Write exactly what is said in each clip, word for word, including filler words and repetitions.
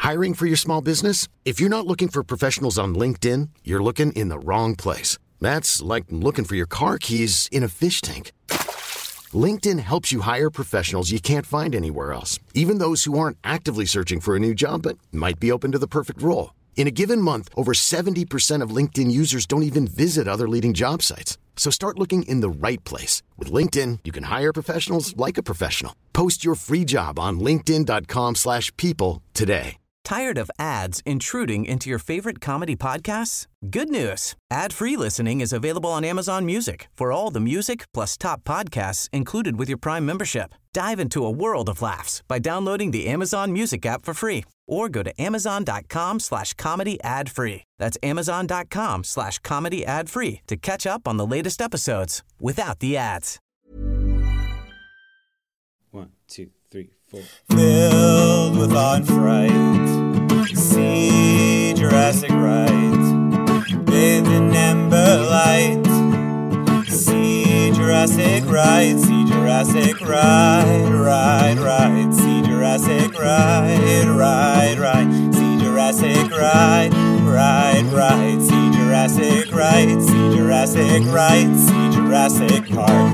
Hiring for your small business? If you're not looking for professionals on LinkedIn, you're looking in the wrong place. That's like looking for your car keys in a fish tank. LinkedIn helps you hire professionals you can't find anywhere else, even those who aren't actively searching for a new job but might be open to the perfect role. In a given month, over seventy percent of LinkedIn users don't even visit other leading job sites. So start looking in the right place. With LinkedIn, you can hire professionals like a professional. Post your free job on linkedin.com slash people today. Tired of ads intruding into your favorite comedy podcasts? Good news. Ad-free listening is available on Amazon Music for all the music plus top podcasts included with your Prime membership. Dive into a world of laughs by downloading the Amazon Music app for free or go to amazon.com slash comedy ad free. That's amazon.com slash comedy ad free to catch up on the latest episodes without the ads. One, two, three, four. Filled with awe and fright, see Jurassic right, bathed in amber light, see Jurassic right, see Jurassic right, right, right, see Jurassic right, right, right, see Jurassic right, right, right, see Jurassic right, see Jurassic right, see Jurassic Park.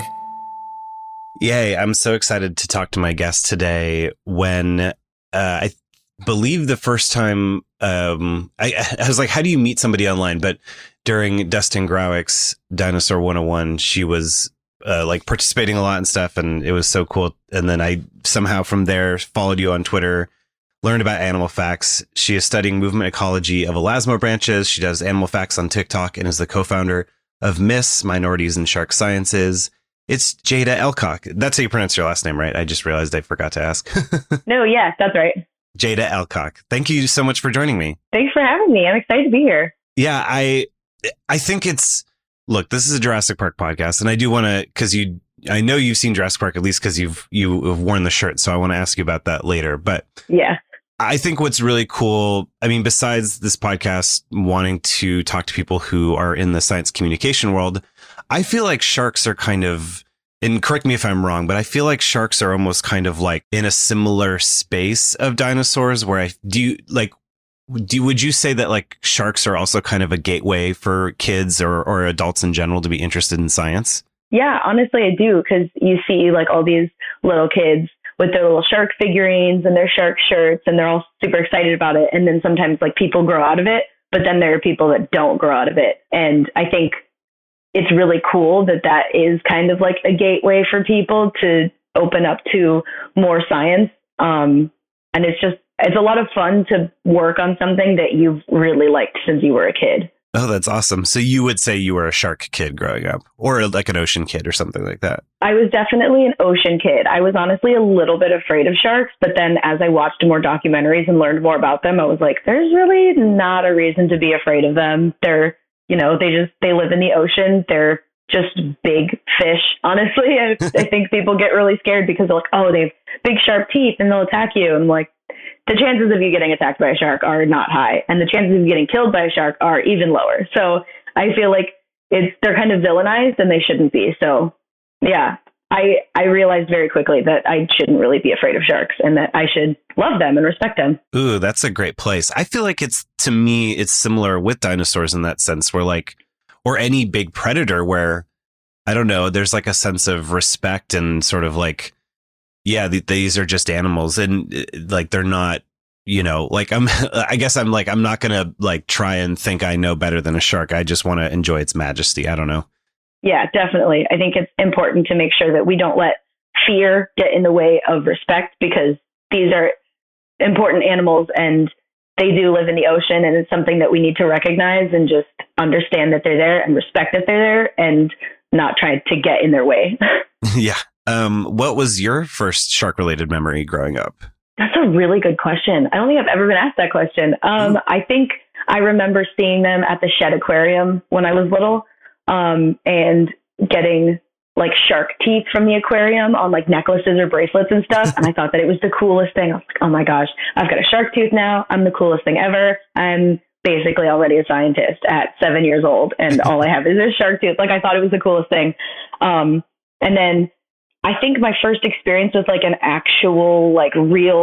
Yay, I'm so excited to talk to my guest today when uh, I believe the first time um, I, I was like, how do you meet somebody online? But during Dustin Growick's Dinosaur one oh one, she was uh, like participating a lot and stuff. And it was so cool. And then I somehow from there followed you on Twitter, learned about Animal Facts. She is studying movement ecology of elasmo branches. She does Animal Facts on TikTok and is the co-founder of MISS, Minorities in Shark Sciences. It's Jada Elcock. That's how you pronounce your last name, right? I just realized I forgot to ask. No, yes, that's right. Jada Elcock. Thank you so much for joining me. Thanks for having me. I'm excited to be here. Yeah, I I think it's, look, this is a Jurassic Park podcast, and I do want to, because you, I know you've seen Jurassic Park, at least because you've you have worn the shirt, so I want to ask you about that later. But yeah, I think what's really cool, I mean, besides this podcast wanting to talk to people who are in the science communication world, I feel like sharks are kind of, and correct me if I'm wrong, but I feel like sharks are almost kind of like in a similar space of dinosaurs where I do you like, do, would you say that like sharks are also kind of a gateway for kids or, or adults in general to be interested in science? Yeah, honestly, I do. Cause you see like all these little kids with their little shark figurines and their shark shirts, and they're all super excited about it. And then sometimes like people grow out of it, but then there are people that don't grow out of it. And I think it's really cool that that is kind of like a gateway for people to open up to more science. Um, and it's just, it's a lot of fun to work on something that you've really liked since you were a kid. Oh, that's awesome. So you would say you were a shark kid growing up, or like an ocean kid or something like that? I was definitely an ocean kid. I was honestly a little bit afraid of sharks, but then as I watched more documentaries and learned more about them, I was like, there's really not a reason to be afraid of them. They're, you know, they just, they live in the ocean. They're just big fish, honestly. I, I think people get really scared because they're like, oh, they have big sharp teeth and they'll attack you. And I'm like, the chances of you getting attacked by a shark are not high, and the chances of you getting killed by a shark are even lower. So I feel like it's, they're kind of villainized and they shouldn't be. So yeah, I, I realized very quickly that I shouldn't really be afraid of sharks and that I should love them and respect them. Ooh, that's a great place. I feel like it's, to me, it's similar with dinosaurs in that sense where like, or any big predator where, I don't know, there's like a sense of respect and sort of like, yeah, th- these are just animals, and uh, like they're not, you know, like I'm, I guess I'm like, I'm not going to like try and think I know better than a shark. I just want to enjoy its majesty. I don't know. Yeah, definitely. I think it's important to make sure that we don't let fear get in the way of respect, because these are important animals and they do live in the ocean, and it's something that we need to recognize and just understand that they're there and respect that they're there and not try to get in their way. Yeah. Um, what was your first shark related memory growing up? That's a really good question. I don't think I've ever been asked that question. Um, mm. I think I remember seeing them at the Shed Aquarium when I was little, um, and getting like shark teeth from the aquarium on like necklaces or bracelets and stuff. And I thought that it was the coolest thing. I was like, oh my gosh, I've got a shark tooth now. I'm the coolest thing ever. I'm basically already a scientist at seven years old. And all I have is a shark tooth. Like I thought it was the coolest thing. Um, and then I think my first experience with like an actual, like real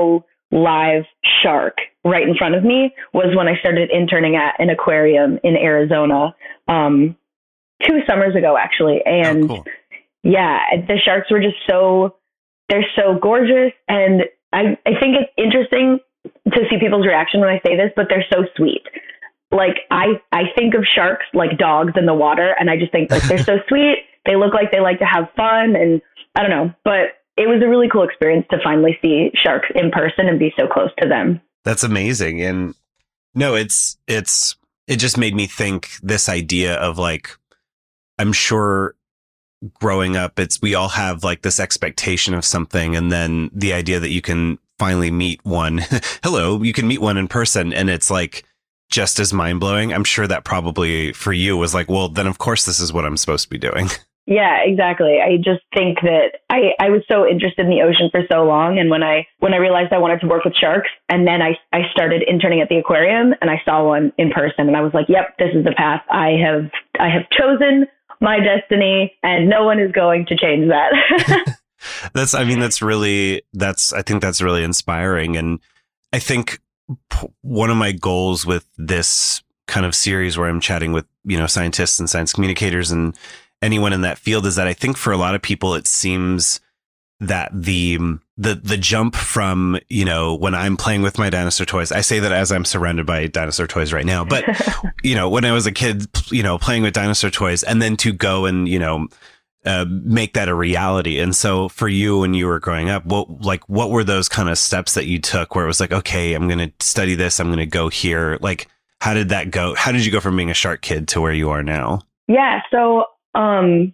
live shark right in front of me was when I started interning at an aquarium in Arizona, um, two summers ago, actually. And oh, cool. yeah, the sharks were just so, they're so gorgeous. And I, I think it's interesting to see people's reaction when I say this, but they're so sweet. Like I, I think of sharks like dogs in the water, and I just think like they're so sweet. They look like they like to have fun, and I don't know, but it was a really cool experience to finally see sharks in person and be so close to them. That's amazing. And no, it's, it's, it just made me think this idea of like, I'm sure growing up, it's, we all have like this expectation of something. And then the idea that you can finally meet one, hello, you can meet one in person. And it's like, just as mind blowing. I'm sure that probably for you was like, well, then of course this is what I'm supposed to be doing. Yeah, exactly. I just think that I, I was so interested in the ocean for so long. And when I when I realized I wanted to work with sharks, and then I, I started interning at the aquarium and I saw one in person, and I was like, yep, this is the path. I have I have chosen my destiny, and no one is going to change that. That's I mean, that's really that's I think that's really inspiring. And I think one of my goals with this kind of series where I'm chatting with, you know, scientists and science communicators and anyone in that field is that I think for a lot of people, it seems that the, the, the jump from, you know, when I'm playing with my dinosaur toys, I say that as I'm surrounded by dinosaur toys right now, but you know, when I was a kid, you know, playing with dinosaur toys, and then to go and, you know, Uh, make that a reality. And so for you, when you were growing up, what, like, what were those kind of steps that you took where it was like, okay, I'm going to study this, I'm going to go here. Like, how did that go? How did you go from being a shark kid to where you are now? Yeah. So, um,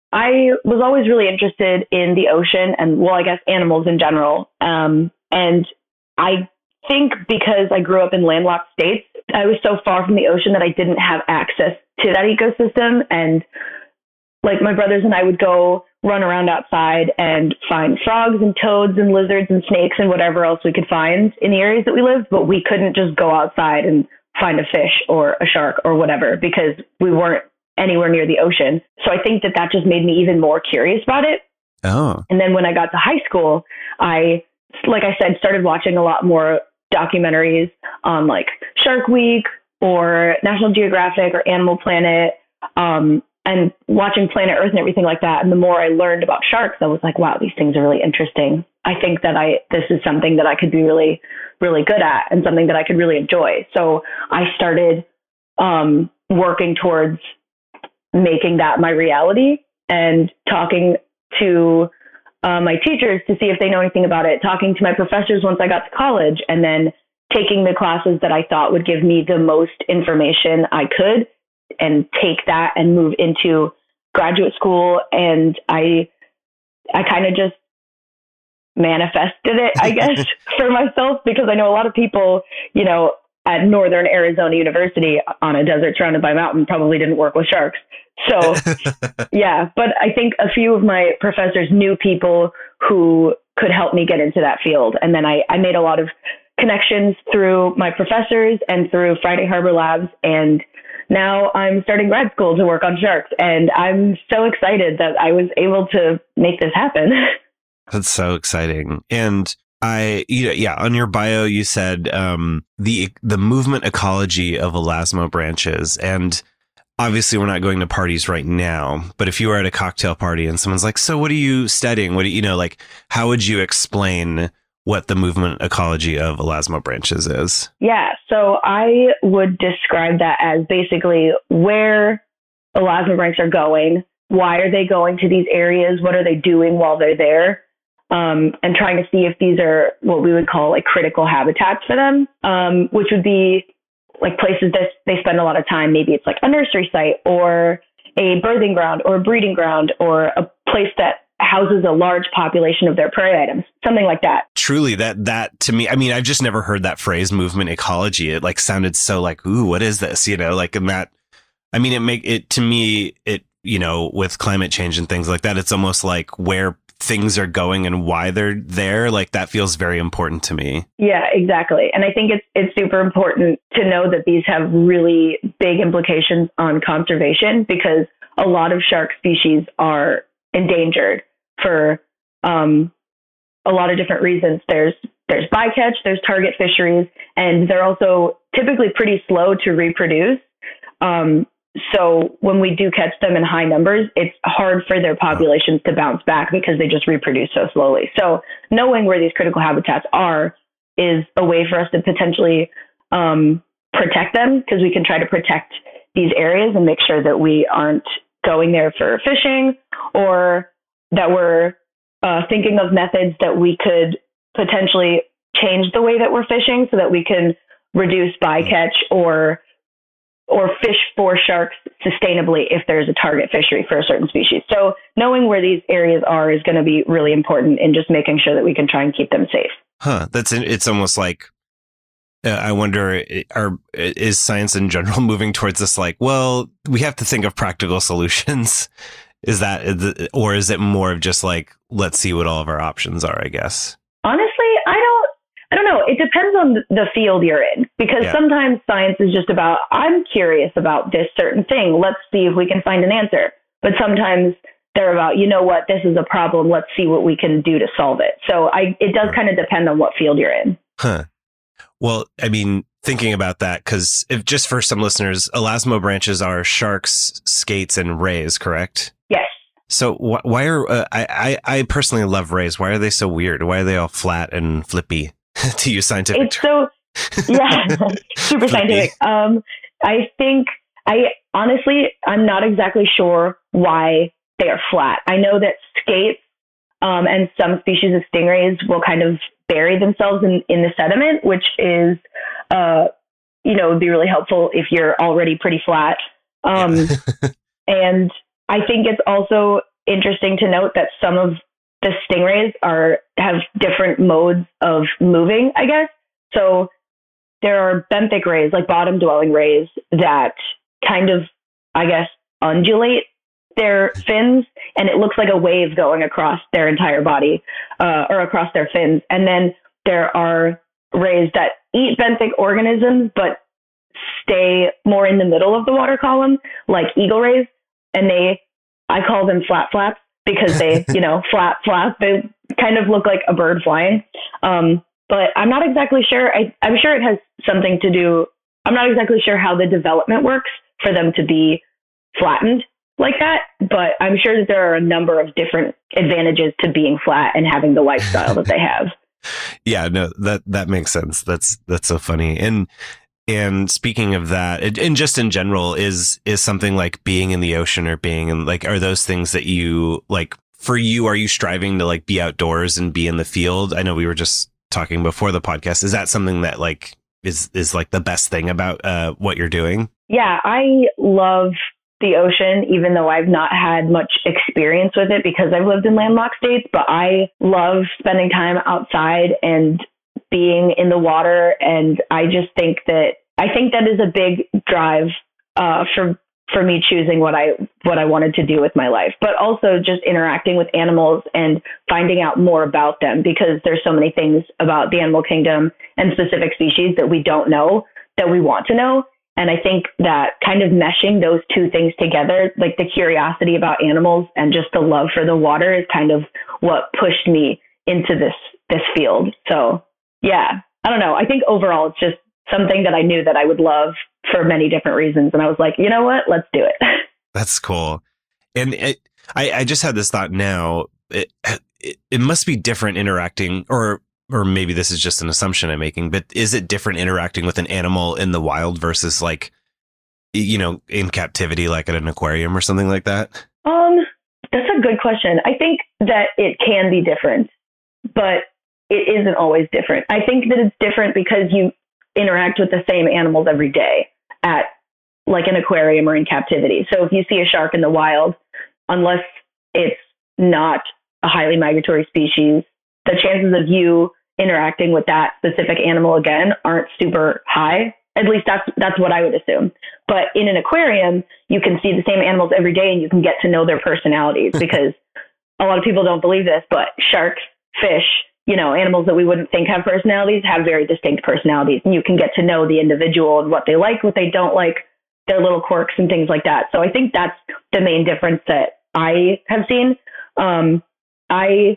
I was always really interested in the ocean and, well, I guess animals in general. Um, and I think because I grew up in landlocked states, I was so far from the ocean that I didn't have access to that ecosystem. And like my brothers and I would go run around outside and find frogs and toads and lizards and snakes and whatever else we could find in the areas that we lived. But we couldn't just go outside and find a fish or a shark or whatever because we weren't anywhere near the ocean. So I think that that just made me even more curious about it. Oh. And then when I got to high school, I, like I said, started watching a lot more documentaries on like Shark Week or National Geographic or Animal Planet. Um, and watching Planet Earth and everything like that. And the more I learned about sharks, I was like, wow, these things are really interesting. I think that I, this is something that I could be really, really good at and something that I could really enjoy. So I started um, working towards making that my reality and talking to uh, my teachers to see if they know anything about it, talking to my professors once I got to college, and then taking the classes that I thought would give me the most information I could and take that and move into graduate school. And I, I kind of just manifested it, I guess, for myself, because I know a lot of people, you know, at Northern Arizona University on a desert surrounded by mountain probably didn't work with sharks. So yeah, but I think a few of my professors knew people who could help me get into that field. And then I, I made a lot of connections through my professors and through Friday Harbor Labs. And now I'm starting grad school to work on sharks, and I'm so excited that I was able to make this happen. That's so exciting. And I, you know, yeah, on your bio, you said um, the the movement ecology of elasmo branches. And obviously, we're not going to parties right now, but if you were at a cocktail party and someone's like, so what are you studying? What do you, you know, like, how would you explain what the movement ecology of elasmo branches is? Yeah, so I would describe that as basically where elasmo branches are going, why are they going to these areas, what are they doing while they're there, um, and trying to see if these are what we would call like critical habitats for them, um, which would be like places that they spend a lot of time. Maybe it's like a nursery site or a birthing ground or a breeding ground or a place that houses a large population of their prey items, something like that. Truly, that that to me, I mean, I've just never heard that phrase, movement ecology. It like sounded so like, ooh, what is this? You know, like in that, I mean, it make it to me, it, you know, with climate change and things like that, it's almost like where things are going and why they're there. Like that feels very important to me. Yeah, exactly. And I think it's it's super important to know that these have really big implications on conservation, because a lot of shark species are endangered for um, a lot of different reasons. There's there's bycatch, there's target fisheries, and they're also typically pretty slow to reproduce. Um, so when we do catch them in high numbers, it's hard for their populations to bounce back because they just reproduce so slowly. So knowing where these critical habitats are is a way for us to potentially um, protect them, because we can try to protect these areas and make sure that we aren't going there for fishing, or that we're uh, thinking of methods that we could potentially change the way that we're fishing so that we can reduce bycatch or or fish for sharks sustainably if there's a target fishery for a certain species. So knowing where these areas are is going to be really important in just making sure that we can try and keep them safe. Huh. That's, it's almost like, uh, I wonder, are, is science in general moving towards this, like, well, we have to think of practical solutions? Is that, or is it more of just like, let's see what all of our options are, I guess? Honestly, I don't, I don't know. It depends on the field you're in, because yeah. sometimes science is just about, I'm curious about this certain thing. Let's see if we can find an answer. But sometimes they're about, you know what, this is a problem. Let's see what we can do to solve it. So I, it does kind of depend on what field you're in. Huh. Well, I mean, thinking about that, because if just for some listeners, elasmobranches are sharks, skates, and rays, correct? Yes. So wh- why are, uh, I, I, I personally love rays. Why are they so weird? Why are they all flat and flippy? To use scientific it's so yeah super scientific. um I think I honestly I'm not exactly sure why they are flat. I know that skates um and some species of stingrays will kind of bury themselves in in the sediment, which is uh you know would be really helpful if you're already pretty flat. um yeah. And I think it's also interesting to note that some of the stingrays are have different modes of moving, I guess. So there are benthic rays, like bottom dwelling rays, that kind of, I guess, undulate their fins, and it looks like a wave going across their entire body uh, or across their fins. And then there are rays that eat benthic organisms but stay more in the middle of the water column, like eagle rays, and they, I call them flat flaps, because they, you know, flap, flap, they kind of look like a bird flying. Um, but I'm not exactly sure. I, I'm sure it has something to do. I'm not exactly sure how the development works for them to be flattened like that. But I'm sure that there are a number of different advantages to being flat and having the lifestyle that they have. Yeah, no, that, that makes sense. That's, that's so funny. And, And speaking of that, it, and just in general, is is something like being in the ocean or being in, like, are those things that you, like, for you, are you striving to, like, be outdoors and be in the field? I know we were just talking before the podcast. Is that something that, like, is, is like the best thing about uh, what you're doing? Yeah, I love the ocean, even though I've not had much experience with it because I've lived in landlocked states, but I love spending time outside and being in the water. And I just think that, I think that is a big drive uh, for, for me choosing what I, what I wanted to do with my life, but also just interacting with animals and finding out more about them, because there's so many things about the animal kingdom and specific species that we don't know that we want to know. And I think that kind of meshing those two things together, like the curiosity about animals and just the love for the water, is kind of what pushed me into this, this field. So yeah, I don't know. I think overall it's just something that I knew that I would love for many different reasons. And I was like, you know what, let's do it. That's cool. And it, I, I just had this thought now, it, it, it must be different interacting, or, or maybe this is just an assumption I'm making, but is it different interacting with an animal in the wild versus, like, you know, in captivity, like at an aquarium or something like that? Um, that's a good question. I think that it can be different, but it isn't always different. I think that it's different because you interact with the same animals every day at, like, an aquarium or in captivity. So if you see a shark in the wild, unless it's not a highly migratory species, the chances of you interacting with that specific animal again aren't super high. At least that's that's what I would assume. But in an aquarium, you can see the same animals every day and you can get to know their personalities, because a lot of people don't believe this, but sharks, fish, you know, animals that we wouldn't think have personalities have very distinct personalities, and you can get to know the individual and what they like, what they don't like, their little quirks and things like that. So I think that's the main difference that I have seen. Um, I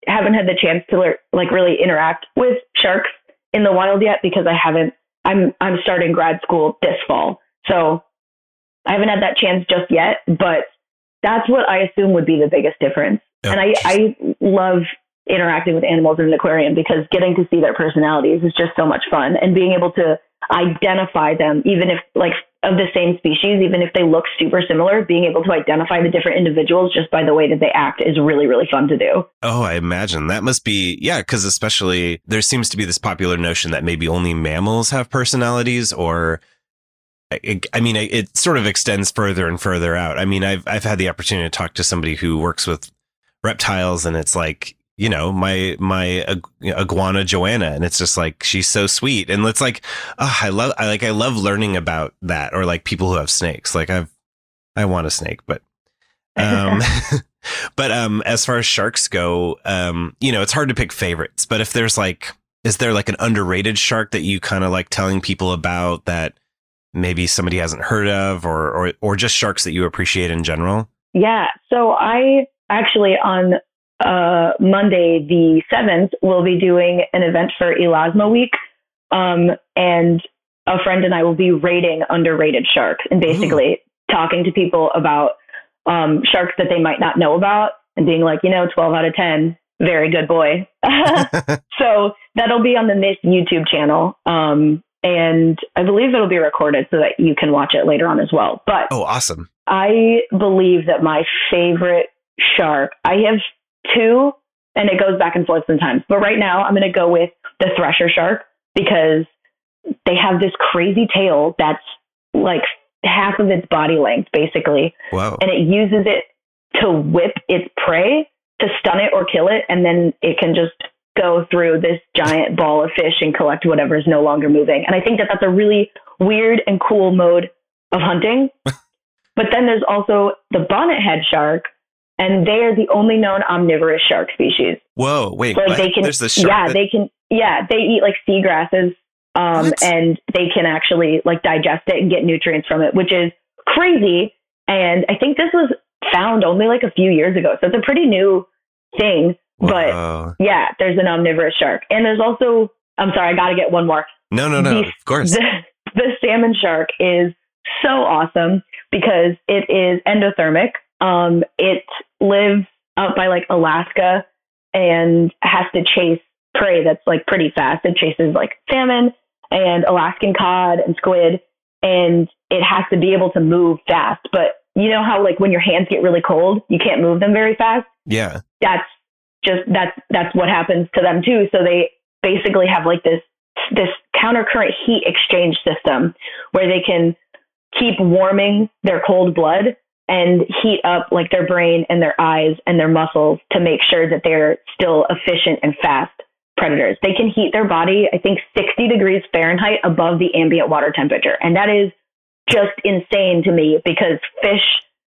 haven't had the chance to learn, like really interact with sharks in the wild yet because I haven't, I'm, I'm starting grad school this fall. So I haven't had that chance just yet, but that's what I assume would be the biggest difference. Oh, and I, I love interacting with animals in an aquarium because getting to see their personalities is just so much fun, and being able to identify them, even if like of the same species, even if they look super similar, being able to identify the different individuals just by the way that they act is really, really fun to do. Oh, I imagine that must be, yeah, because especially there seems to be this popular notion that maybe only mammals have personalities, or It, I mean, it, it sort of extends further and further out. I mean, I've I've had the opportunity to talk to somebody who works with reptiles, and it's like, you know, my my iguana Joanna, and it's just like she's so sweet, and it's like, oh, I love, I like, I love learning about that, or like people who have snakes. Like I've, I want a snake, but, um, but um, as far as sharks go, um, you know, it's hard to pick favorites. But if there's like, is there like an underrated shark that you kind of like telling people about that maybe somebody hasn't heard of, or, or, or just sharks that you appreciate in general? Yeah. So I actually on uh, Monday, the seventh, will be doing an event for Elasmo Week. Um, and a friend and I will be rating underrated sharks and basically Ooh. talking to people about um, sharks that they might not know about and being like, you know, twelve out of ten, very good boy. So that'll be on the Myth YouTube channel. Um, And I believe it'll be recorded so that you can watch it later on as well. But oh, awesome. I believe that my favorite shark, I have two, and it goes back and forth sometimes. But right now I'm going to go with the thresher shark because they have this crazy tail that's like half of its body length, basically. Wow. And it uses it to whip its prey, to stun it or kill it. And then it can just go through this giant ball of fish and collect whatever is no longer moving. And I think that that's a really weird and cool mode of hunting. But then there's also the bonnethead shark, and they are the only known omnivorous shark species. Whoa, wait, so what? They can, There's the shark yeah, that... they can, yeah, they eat like seagrasses, um, what? and they can actually like digest it and get nutrients from it, which is crazy. And I think this was found only like a few years ago. So it's a pretty new thing. Whoa. But yeah, there's an omnivorous shark. And there's also, I'm sorry, I got to get one more. No, no, no, the, of course. The, the salmon shark is so awesome because it is endothermic. Um, it lives out by like Alaska and has to chase prey that's like pretty fast. It chases like salmon and Alaskan cod and squid, and it has to be able to move fast. But you know how like when your hands get really cold, you can't move them very fast? Yeah. That's just, that's, that's what happens to them too. So they basically have like this, this countercurrent heat exchange system where they can keep warming their cold blood and heat up like their brain and their eyes and their muscles to make sure that they're still efficient and fast predators. They can heat their body, I think, sixty degrees Fahrenheit above the ambient water temperature. And that is just insane to me because fish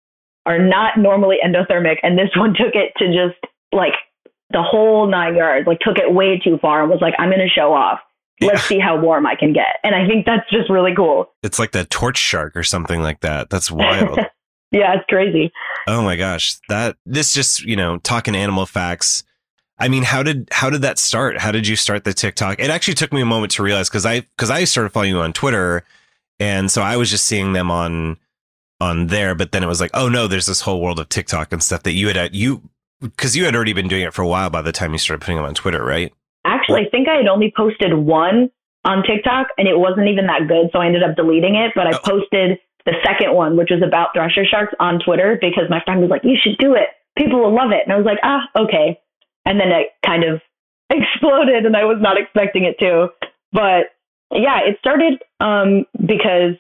are not normally endothermic. And this one took it to just like the whole nine yards, like took it way too far and was like, I'm going to show off. Let's yeah. see how warm I can get. And I think that's just really cool. It's like the torch shark or something like that. That's wild. Yeah, it's crazy. Oh my gosh. That this just, you know, talking animal facts. I mean, how did how did that start? How did you start the TikTok? It actually took me a moment to realize because I because I started following you on Twitter. And so I was just seeing them on on there. But then it was like, oh, no, there's this whole world of TikTok and stuff that you had you because you had already been doing it for a while by the time you started putting them on Twitter, right? Actually, I think I had only posted one on TikTok and it wasn't even that good. So I ended up deleting it. But I oh. posted the second one, which was about thresher sharks on Twitter because my friend was like, you should do it. People will love it. And I was like, ah, okay. And then it kind of exploded and I was not expecting it to. But yeah, it started um, because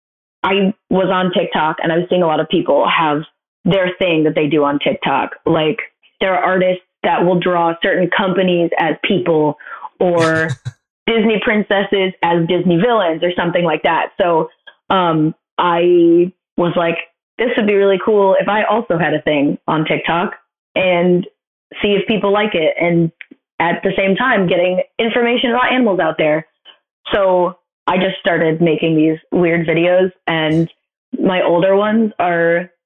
I was on TikTok and I was seeing a lot of people have their thing that they do on TikTok. Like there are artists that will draw certain companies as people or Disney princesses as Disney villains or something like that. So um, I was like, this would be really cool if I also had a thing on TikTok and see if people like it. And at the same time, getting information about animals out there. So I just started making these weird videos, and my older ones are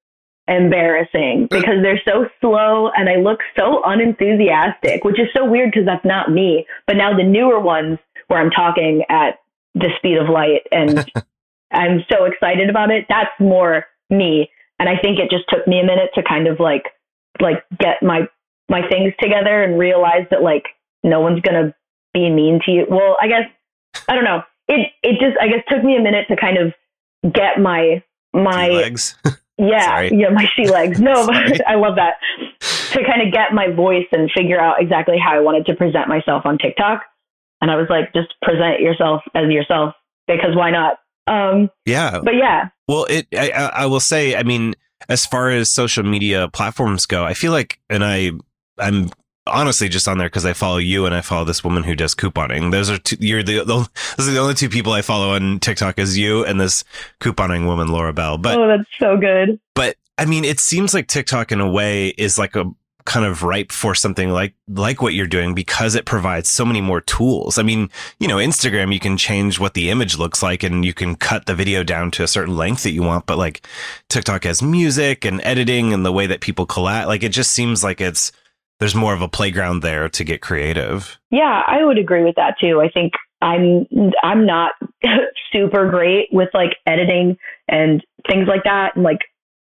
embarrassing because they're so slow and I look so unenthusiastic, which is so weird because that's not me. But now the newer ones where I'm talking at the speed of light and I'm so excited about it, that's more me. And I think it just took me a minute to kind of like, like get my, my things together and realize that like, no one's going to be mean to you. Well, I guess, I don't know. It, it just, I guess took me a minute to kind of get my, my legs. Yeah. Sorry. Yeah. My she legs. No, but I love that. To kind of get my voice and figure out exactly how I wanted to present myself on TikTok. And I was like, just present yourself as yourself because why not? Um, yeah. But yeah. Well, it, I, I will say, I mean, as far as social media platforms go, I feel like, and I, I'm honestly just on there because I follow you and I follow this woman who does couponing. Those are two, you're the, the those are the only two people I follow on TikTok is you and this couponing woman, Laura Bell. But oh, that's so good. But I mean, it seems like TikTok in a way is like a kind of ripe for something like like what you're doing because it provides so many more tools. I mean, you know, Instagram, you can change what the image looks like and you can cut the video down to a certain length that you want. But like TikTok has music and editing and the way that people collab. Like it just seems like it's there's more of a playground there to get creative. Yeah, I would agree with that too. I think I'm I'm not super great with like editing and things like that and like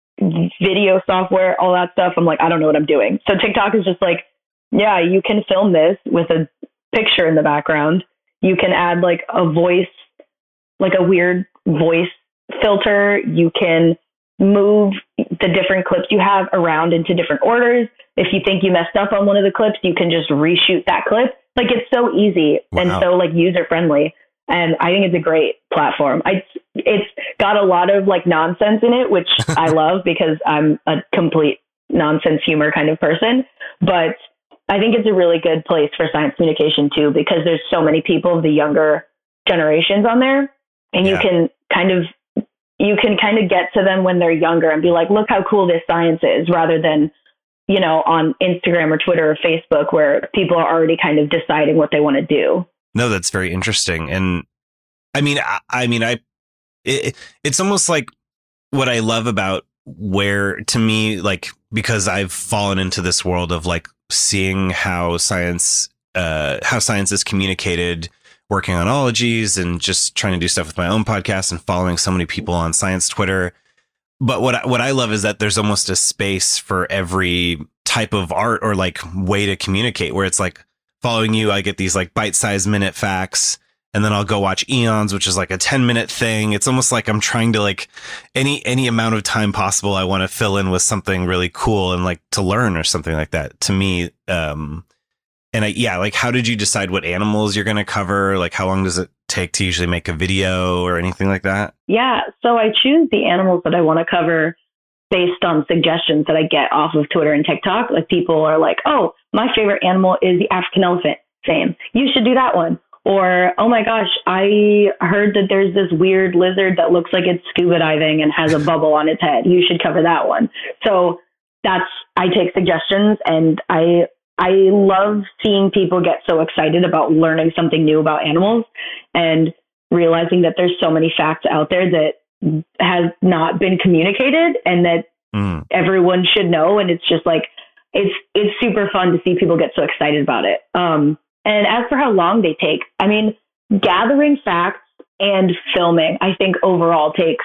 video software, all that stuff. I'm like, I don't know what I'm doing. So TikTok is just like, yeah, you can film this with a picture in the background. You can add like a voice, like a weird voice filter. You can move the different clips you have around into different orders. If you think you messed up on one of the clips, you can just reshoot that clip. Like it's so easy wow. and so like user friendly. And I think it's a great platform. I, it's got a lot of like nonsense in it, which I love because I'm a complete nonsense humor kind of person. But I think it's a really good place for science communication too, because there's so many people of the younger generations on there and yeah. you can kind of, you can kind of get to them when they're younger and be like, look how cool this science is, rather than, you know, on Instagram or Twitter or Facebook where people are already kind of deciding what they want to do. No, that's very interesting. And I mean, I, I mean, I, it, it's almost like what I love about where to me, like, because I've fallen into this world of like seeing how science, uh, how science is communicated, working on ologies and just trying to do stuff with my own podcast and following so many people on science Twitter. But what, what I love is that there's almost a space for every type of art or like way to communicate where it's like, following you, I get these like bite-sized minute facts, and then I'll go watch Eons, which is like a ten minute thing. It's almost like I'm trying to like any any amount of time possible. I want to fill in with something really cool and like to learn or something like that. To me, um, and I yeah, like how did you decide what animals you're going to cover? Like how long does it take to usually make a video or anything like that? Yeah, so I choose the animals that I want to cover based on suggestions that I get off of Twitter and TikTok. Like people are like, oh, my favorite animal is the African elephant. Same. You should do that one. Or, oh my gosh, I heard that there's this weird lizard that looks like it's scuba diving and has a bubble on its head. You should cover that one. So that's, I take suggestions and I, I love seeing people get so excited about learning something new about animals and realizing that there's so many facts out there that has not been communicated and that mm. everyone should know. And it's just like, it's, it's super fun to see people get so excited about it. Um, and as for how long they take, I mean, gathering facts and filming, I think overall takes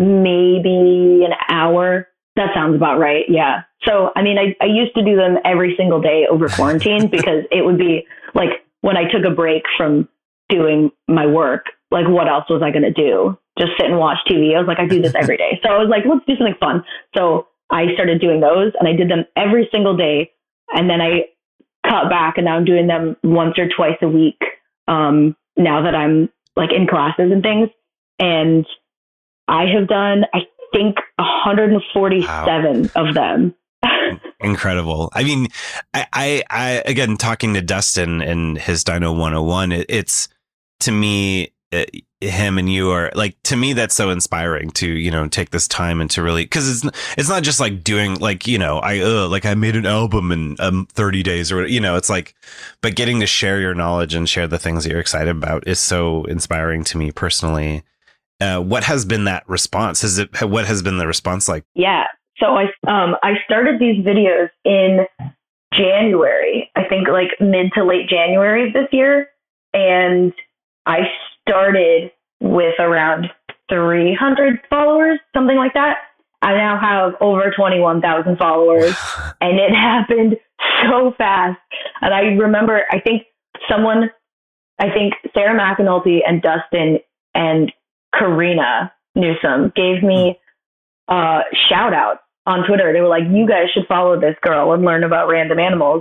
maybe an hour. That sounds about right. Yeah. So, I mean, I, I used to do them every single day over quarantine because it would be like when I took a break from doing my work, like what else was I going to do? Just sit and watch T V. I was like, I do this every day. So I was like, let's do something fun. So I started doing those and I did them every single day. And then I cut back and now I'm doing them once or twice a week. Um, now that I'm like in classes and things. And I have done, I think one hundred forty-seven wow. of them. Incredible. I mean, I, I, I, again, talking to Dustin and his Dino one oh one, it, it's to me, it, him and you are like, to me, that's so inspiring to, you know, take this time and to really, cause it's, it's not just like doing like, you know, I, uh, like I made an album in um, thirty days or, you know, it's like, but getting to share your knowledge and share the things that you're excited about is so inspiring to me personally. Uh, what has been that response? Is it, what has been the response like? Yeah. So I um I started these videos in January, I think like mid to late January of this year, and I started with around three hundred followers, something like that. I now have over twenty-one thousand followers, and it happened so fast. And I remember, I think someone, I think Sarah McAnulty and Dustin and Karina Newsom gave me uh, shout outs on Twitter. They were like, you guys should follow this girl and learn about random animals.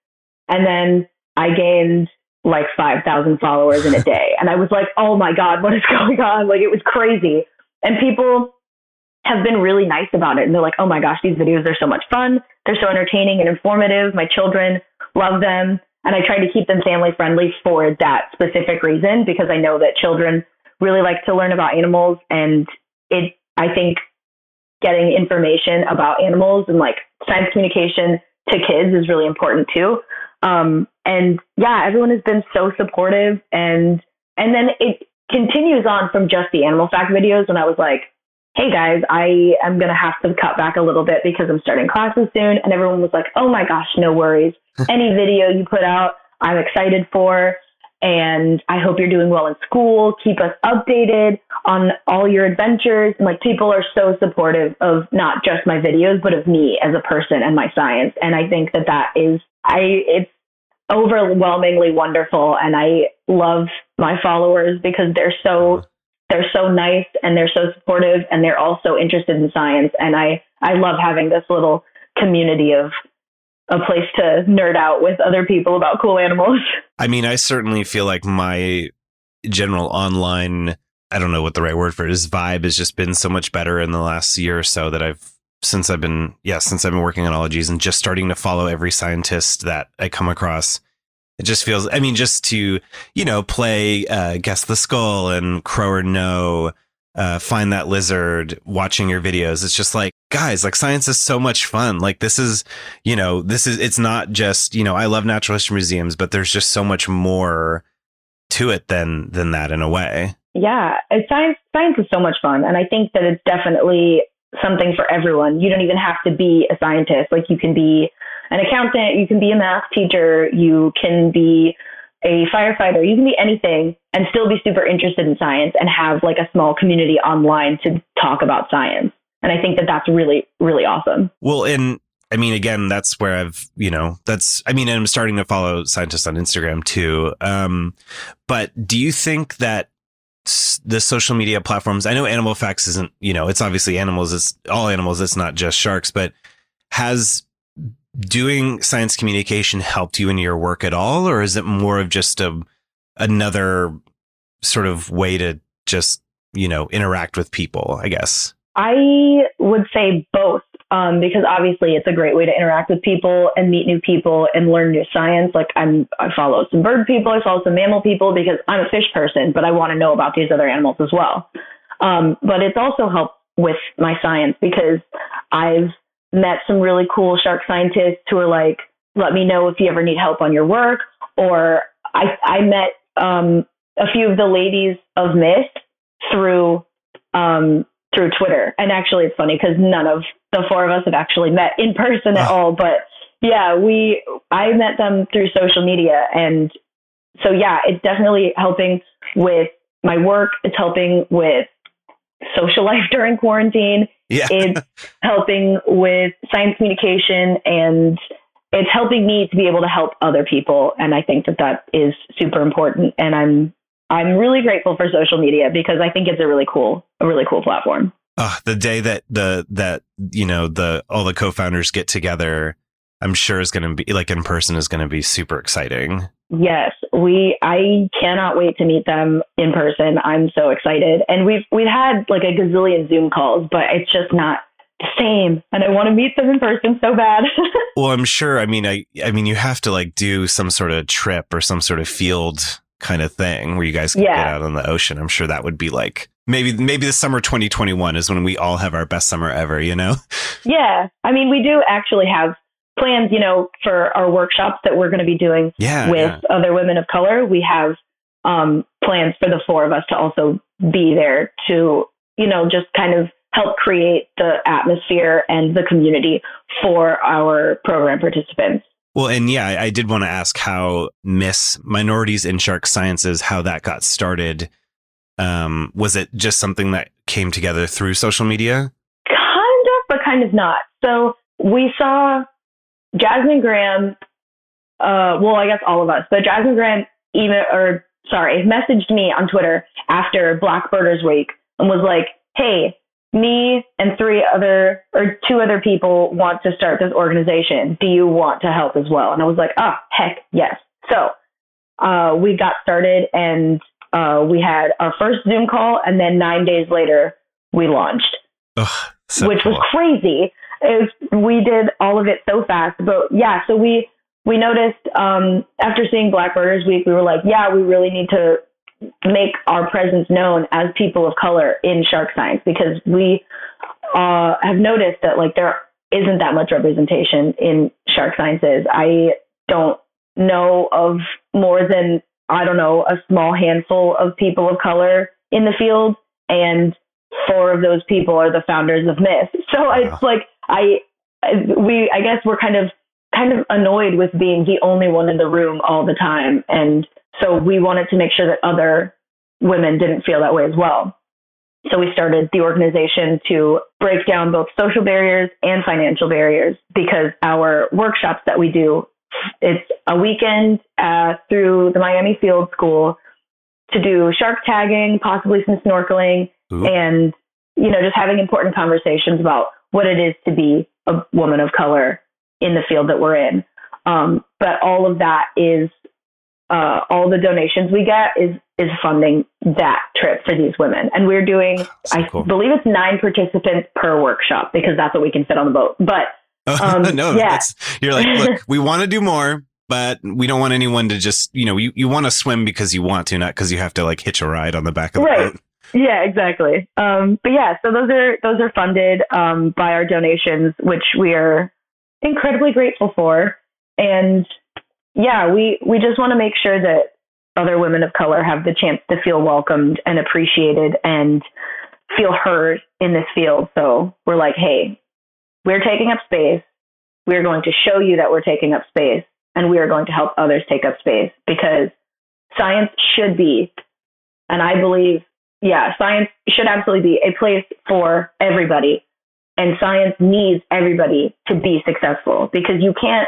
And then I gained like five thousand followers in a day. And I was like, oh my God, what is going on? Like, it was crazy. And people have been really nice about it. And they're like, oh my gosh, these videos are so much fun. They're so entertaining and informative. My children love them. And I try to keep them family friendly for that specific reason, because I know that children really like to learn about animals. And it, I think getting information about animals and like science communication to kids is really important too. Um, and yeah, everyone has been so supportive, and, and then it continues on from just the animal fact videos. And I was like, hey guys, I am going to have to cut back a little bit because I'm starting classes soon. And everyone was like, oh my gosh, no worries. Any video you put out, I'm excited for. And I hope you're doing well in school. Keep us updated on all your adventures. And like, people are so supportive of not just my videos, but of me as a person and my science. And I think that that is, I, it's overwhelmingly wonderful. And I love my followers because they're so, they're so nice and they're so supportive, and they're also interested in science. And I, I love having this little community of a place to nerd out with other people about cool animals. I mean, I certainly feel like my general online, I don't know what the right word for it is, vibe has just been so much better in the last year or so that I've, since I've been, yeah, since I've been working on ologies and just starting to follow every scientist that I come across. It just feels, I mean, just to, you know, play uh, Guess the Skull and Crow or No, uh, Find That Lizard, watching your videos. It's just like, guys, like, science is so much fun. Like, this is, you know, this is, it's not just, you know, I love natural history museums, but there's just so much more to it than, than that in a way. Yeah, it's science, science is so much fun. And I think that it's definitely something for everyone. You don't even have to be a scientist. Like, you can be an accountant, you can be a math teacher, you can be a firefighter, you can be anything and still be super interested in science and have like a small community online to talk about science. And I think that that's really, really awesome. Well, and I mean, again, that's where I've, you know, that's, I mean, I'm starting to follow scientists on Instagram too. Um, but do you think that the social media platforms, I know Animal Facts isn't, you know, it's obviously animals, it's all animals, it's not just sharks, but has doing science communication helped you in your work at all? Or is it more of just a, another sort of way to just, you know, interact with people, I guess? I would say both, um, because obviously it's a great way to interact with people and meet new people and learn new science. Like I'm, I follow some bird people, I follow some mammal people because I'm a fish person, but I want to know about these other animals as well. Um, but it's also helped with my science because I've met some really cool shark scientists who are like, let me know if you ever need help on your work. Or I, I met um, a few of the ladies of Myth through um, through Twitter. And actually, it's funny because none of the four of us have actually met in person at all. But yeah, we I met them through social media. And so, yeah, it's definitely helping with my work. It's helping with social life during quarantine. Yeah. It's helping with science communication, and it's helping me to be able to help other people. And I think that that is super important. And I'm I'm really grateful for social media because I think it's a really cool, a really cool platform. Oh, the day that the that, you know, the all the co-founders get together, I'm sure is going to be like in person is going to be super exciting. Yes, we, I cannot wait to meet them in person. I'm so excited. And we've, we've had like a gazillion Zoom calls, but it's just not the same. And I want to meet them in person so bad. Well, I'm sure. I mean, I, I mean, you have to like do some sort of trip or some sort of field kind of thing where you guys can yeah. get out on the ocean. I'm sure that would be like, maybe, maybe the summer twenty twenty-one is when we all have our best summer ever, you know? Yeah. I mean, we do actually have plans, you know, for our workshops that we're going to be doing yeah, with yeah. other women of color. We have um, plans for the four of us to also be there to, you know, just kind of help create the atmosphere and the community for our program participants. Well, and yeah, I, I did want to ask how Miss Minorities in Shark Sciences, how that got started. Um, was it just something that came together through social media? Kind of, but kind of not. So we saw Jasmine Graham, uh, well, I guess all of us, but Jasmine Graham email or sorry, messaged me on Twitter after Black Birders Week and was like, hey, me and three other or two other people want to start this organization. Do you want to help as well? And I was like, oh, heck yes. So uh, we got started and uh, we had our first Zoom call. And then nine days later, we launched, Ugh, so which cool. was crazy. It was, we did all of it so fast. But yeah, so we we noticed um, after seeing Black Birders Week, we were like, yeah, we really need to make our presence known as people of color in shark science, because we uh, have noticed that like there isn't that much representation in shark sciences. I don't know of more than, I don't know, a small handful of people of color in the field, and four of those people are the founders of Myth. So wow. It's like I we I guess we're kind of kind of annoyed with being the only one in the room all the time, and so we wanted to make sure that other women didn't feel that way as well. So we started the organization to break down both social barriers and financial barriers, because our workshops that we do, it's a weekend uh, through the Miami Field School to do shark tagging, possibly some snorkeling, Ooh. and, you know, just having important conversations about what it is to be a woman of color in the field that we're in. Um, but all of that is Uh, all the donations we get is is funding that trip for these women. And we're doing, so I cool. believe it's nine participants per workshop, because that's what we can fit on the boat. But um, no, yeah. that's, you're like, look, we want to do more, but we don't want anyone to just, you know, you, you want to swim because you want to, not because you have to like hitch a ride on the back of the right. boat. Yeah, exactly. Um, but yeah, so those are those are funded um, by our donations, which we are incredibly grateful for. And yeah, we, we just want to make sure that other women of color have the chance to feel welcomed and appreciated and feel heard in this field. So we're like, hey, we're taking up space. We're going to show you that we're taking up space, and we are going to help others take up space, because science should be, and I believe, yeah, science should absolutely be a place for everybody. And science needs everybody to be successful, because you can't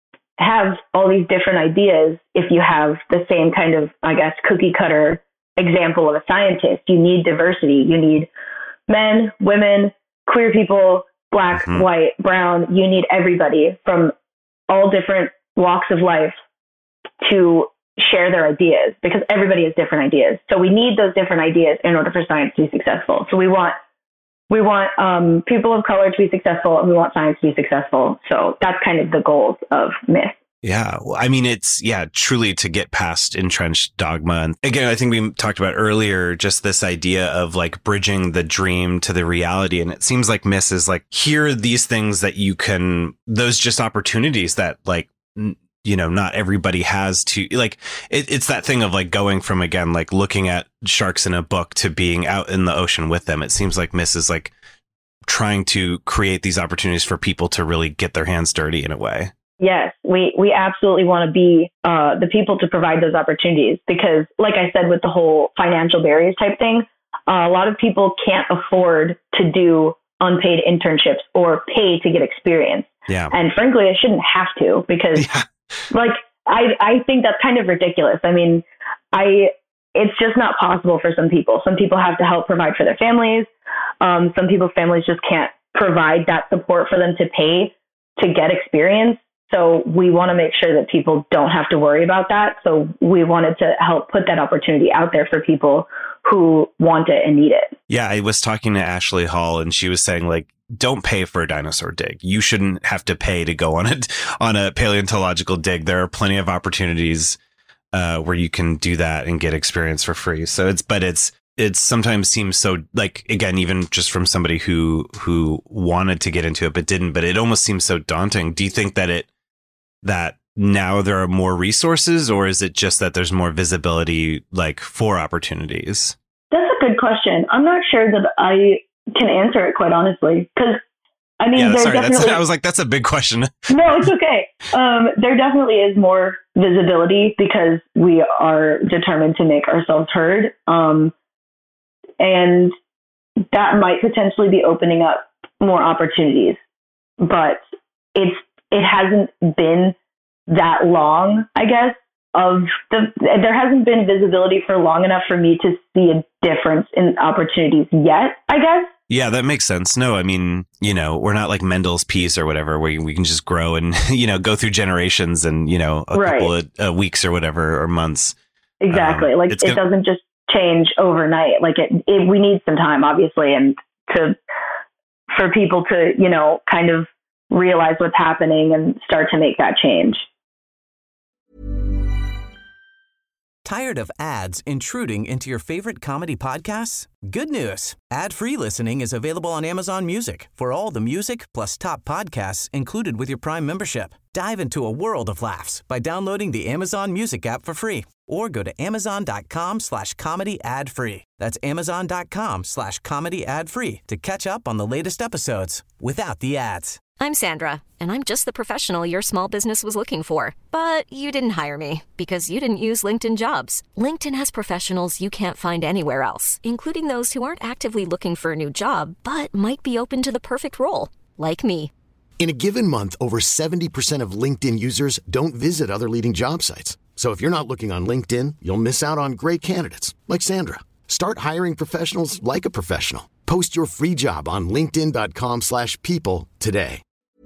have all these different ideas if you have the same kind of, I guess, cookie cutter example of a scientist. You need diversity. You need men, women, queer people, black, mm-hmm. white, brown. You need everybody from all different walks of life to share their ideas, because everybody has different ideas. So we need those different ideas in order for science to be successful. So we want We want um, people of color to be successful, and we want science to be successful. So that's kind of the goals of Myth. Yeah. Well, I mean, it's, yeah, truly to get past entrenched dogma. And again, I think we talked about earlier, just this idea of like bridging the dream to the reality. And it seems like Myth is like, here are these things that you can, those just opportunities that like, you know, not everybody has to, like, it, it's that thing of like going from, again, like looking at sharks in a book to being out in the ocean with them. It seems like Myth is like trying to create these opportunities for people to really get their hands dirty in a way. Yes, we, we absolutely want to be uh, the people to provide those opportunities, because like I said, with the whole financial barriers type thing, uh, a lot of people can't afford to do unpaid internships or pay to get experience. Yeah. And frankly, I shouldn't have to, because yeah. Like, I I think that's kind of ridiculous. I mean, I it's just not possible for some people. Some people have to help provide for their families. Um, some people's families just can't provide that support for them to pay to get experience. So we want to make sure that people don't have to worry about that. So we wanted to help put that opportunity out there for people who want it and need it. Yeah, I was talking to Ashley Hall, and she was saying, like, don't pay for a dinosaur dig. You shouldn't have to pay to go on a, on a paleontological dig. There are plenty of opportunities uh, where you can do that and get experience for free. So it's, but it's, it sometimes seems so, like, again, even just from somebody who, who wanted to get into it, but didn't, but it almost seems so daunting. Do you think that it, that now there are more resources, or is it just that there's more visibility, like, for opportunities? That's a good question. I'm not sure that I can answer it, quite honestly. Because, I mean, yeah, there sorry, definitely... that's, I was like, that's a big question. No, it's okay. Um, there definitely is more visibility because we are determined to make ourselves heard. Um, and that might potentially be opening up more opportunities. But it's it hasn't been that long, I guess, of the there hasn't been visibility for long enough for me to see a difference in opportunities yet, I guess. Yeah, that makes sense. No, I mean, you know, we're not like Mendel's piece or whatever, where we can just grow and, you know, go through generations and, you know, a right. couple of uh, weeks or whatever, or months. Exactly. Um, like it gonna... doesn't just change overnight. Like it, it, we need some time, obviously, and to, for people to, you know, kind of realize what's happening and start to make that change. Tired of ads intruding into your favorite comedy podcasts? Good news. Ad-free listening is available on Amazon Music for all the music plus top podcasts included with your Prime membership. Dive into a world of laughs by downloading the Amazon Music app for free or go to amazon.com slash comedy ad free. That's amazon.com slash comedy ad free to catch up on the latest episodes without the ads. I'm Sandra, and I'm just the professional your small business was looking for. But you didn't hire me because you didn't use LinkedIn Jobs. LinkedIn has professionals you can't find anywhere else, including those who aren't actively looking for a new job, but might be open to the perfect role, like me. In a given month, over seventy percent of LinkedIn users don't visit other leading job sites. So if you're not looking on LinkedIn, you'll miss out on great candidates like Sandra. Start hiring professionals like a professional. Post your free job on linkedin.com slash people today.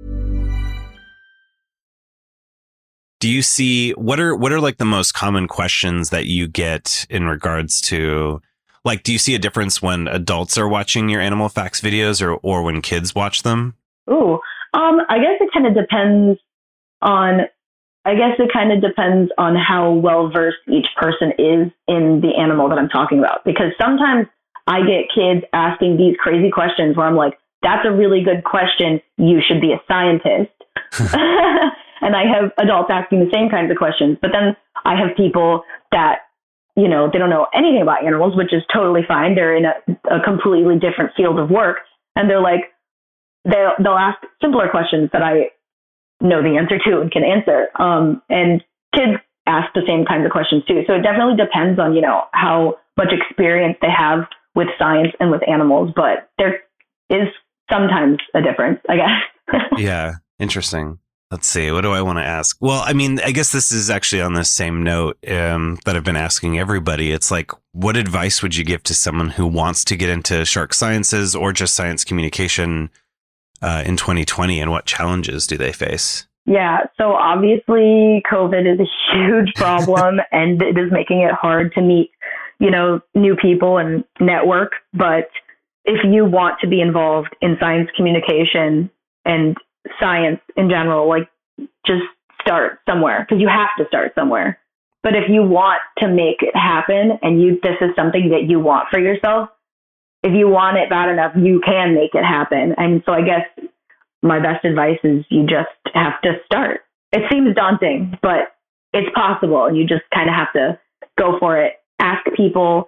Do you see, what are, what are like the most common questions that you get in regards to, like, do you see a difference when adults are watching your Animal Facts videos or, or when kids watch them? Ooh, um, I guess it kind of depends on, I guess it kind of depends on how well versed each person is in the animal that I'm talking about. Because sometimes I get kids asking these crazy questions where I'm like, that's a really good question. You should be a scientist. And I have adults asking the same kinds of questions. But then I have people that, you know, they don't know anything about animals, which is totally fine. They're in a, a completely different field of work. And they're like, they'll, they'll ask simpler questions that I know the answer to and can answer. Um, and kids ask the same kinds of questions too. So it definitely depends on, you know, how much experience they have with science and with animals. But there is sometimes a difference, I guess. Yeah. Interesting. Let's see. What do I want to ask? Well, I mean, I guess this is actually on the same note um, that I've been asking everybody. It's like, what advice would you give to someone who wants to get into shark sciences or just science communication uh, in twenty twenty, and what challenges do they face? Yeah. So obviously COVID is a huge problem and it is making it hard to meet, you know, new people and network. But if you want to be involved in science communication and science in general, like, just start somewhere, because you have to start somewhere. But if you want to make it happen and you this is something that you want for yourself, if you want it bad enough, you can make it happen. And so I guess my best advice is you just have to start. It seems daunting, but it's possible, and you just kind of have to go for it. Ask people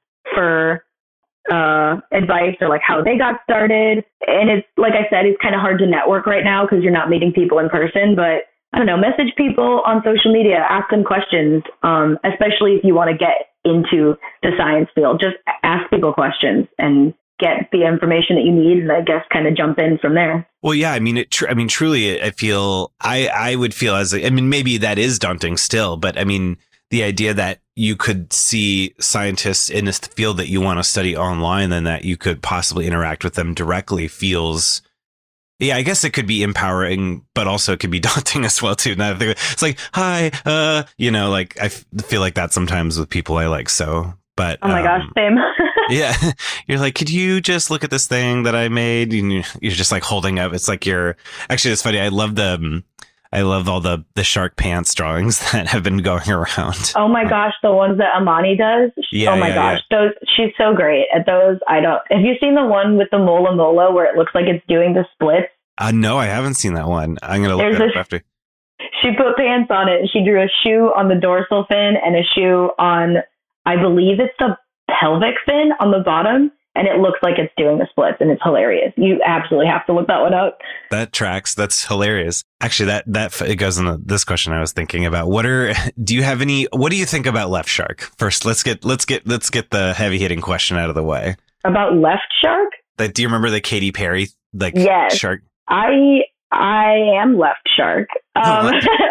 for uh, advice or like how they got started. And it's, like I said, it's kind of hard to network right now because you're not meeting people in person, but I don't know, message people on social media, ask them questions, um, especially if you want to get into the science field. Just ask people questions and get the information that you need, and I guess kind of jump in from there. Well, yeah, I mean, it. Tr- I mean, truly, I feel I I would feel as a, I mean, maybe that is daunting still, but I mean, the idea that you could see scientists in this field that you want to study online, and that you could possibly interact with them directly feels. Yeah, I guess it could be empowering, but also it could be daunting as well, too. It's like, hi, uh, you know, like I f- feel like that sometimes with people I like. So, but oh my um, gosh, same. Yeah, you're like, could you just look at this thing that I made? And you're just like holding up. It's like you're actually, it's funny. I love the, I love all the the shark pants drawings that have been going around. Oh my gosh, the ones that Amani does. Yeah, oh my yeah, gosh, yeah. those she's so great at those. I don't. Have you seen the one with the mola mola where it looks like it's doing the splits? Uh, no, I haven't seen that one. I'm gonna look There's that up a, after. She put pants on it. She drew a shoe on the dorsal fin and a shoe on, I believe it's the pelvic fin on the bottom. and it looks like it's doing the splits, and it's hilarious. You absolutely have to look that one up. That tracks. That's hilarious. Actually, that that it goes into this question I was thinking about. What are do you have any? What do you think about Left Shark? First, let's get let's get let's get the heavy hitting question out of the way. About Left Shark? Like, do you remember the Katy Perry like yes. shark? I I am Left Shark. Um,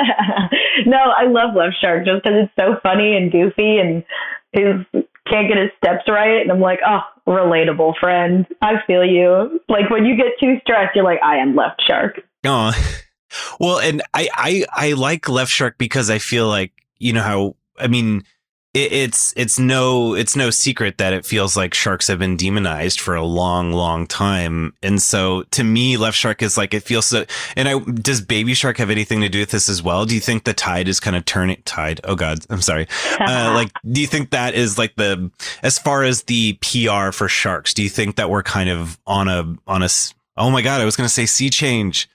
no, I love Left Shark just because it's so funny and goofy, and his can't get his steps right, and I'm like, oh, relatable friend. I feel you. Like when you get too stressed, you're like, I am Left Shark. Oh, well, and I, I I like Left Shark because I feel like, you know how, I mean, it, it's it's no it's no secret that it feels like sharks have been demonized for a long, long time, and so to me, Left Shark is like, it feels so. And I does Baby Shark have anything to do with this as well? Do you think the tide is kind of turning tide? Oh God, I'm sorry. Uh, like, do you think that is like the, as far as the P R for sharks? Do you think that we're kind of on a on a? Oh my God, I was going to say sea change.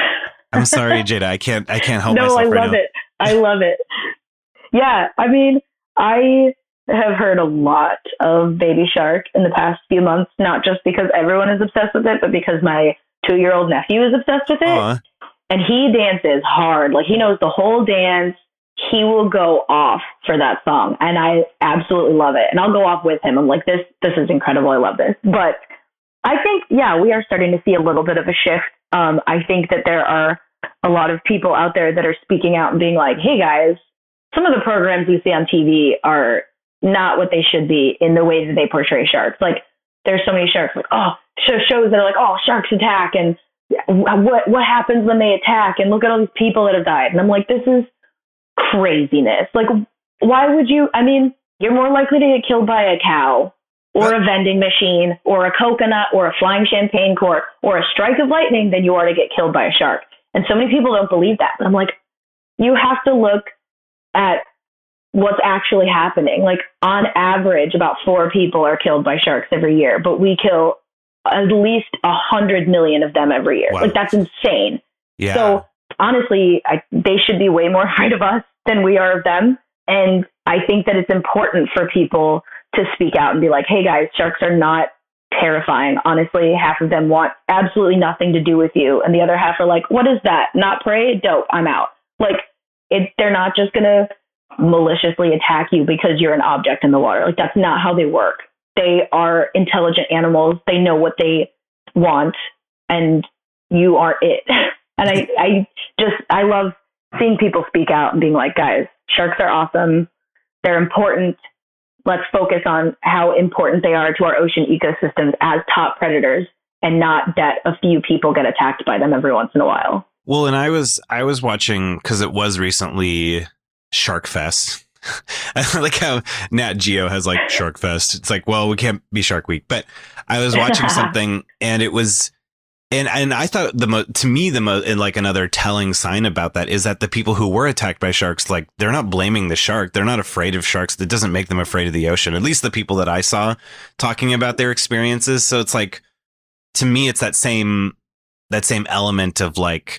I'm sorry, Jada. I can't. I can't help no, myself. I right love now. it. I love it. Yeah, I mean, I have heard a lot of Baby Shark in the past few months, not just because everyone is obsessed with it, but because my two-year-old nephew is obsessed with it. Aww. And he dances hard. Like, he knows the whole dance. He will go off for that song, and I absolutely love it. And I'll go off with him. I'm like, this, this is incredible. I love this. But I think, yeah, we are starting to see a little bit of a shift. Um, I think that there are a lot of people out there that are speaking out and being like, hey, guys, some of the programs you see on T V are not what they should be in the way that they portray sharks. Like, there's so many sharks, like, oh, shows that are like, oh, sharks attack, and what what happens when they attack, and look at all these people that have died. And I'm like, this is craziness. Like, why would you? I mean, you're more likely to get killed by a cow or a vending machine or a coconut or a flying champagne cork or a strike of lightning than you are to get killed by a shark. And so many people don't believe that. But I'm like, you have to look at what's actually happening. Like, on average, about four people are killed by sharks every year, but we kill at least a hundred million of them every year. Wow. Like, that's insane. Yeah. So honestly, I, they should be way more afraid of us than we are of them. And I think that it's important for people to speak out and be like, hey guys, sharks are not terrifying. Honestly, half of them want absolutely nothing to do with you. And the other half are like, what is that? Not prey? Dope. I'm out. Like, it, they're not just going to maliciously attack you because you're an object in the water. Like, that's not how they work. They are intelligent animals. They know what they want, and you are it. And I, I just, I love seeing people speak out and being like, guys, sharks are awesome. They're important. Let's focus on how important they are to our ocean ecosystems as top predators, and not that a few people get attacked by them every once in a while. Well, and I was I was watching, because it was recently Shark Fest. I like how Nat Geo has like Shark Fest. It's like, well, we can't be Shark Week, but I was watching something, and it was, and and I thought the mo- to me the mo- and like another telling sign about that is that the people who were attacked by sharks, like, they're not blaming the shark. They're not afraid of sharks. That doesn't make them afraid of the ocean. At least the people that I saw talking about their experiences. So it's like, to me, it's that same that same element of like,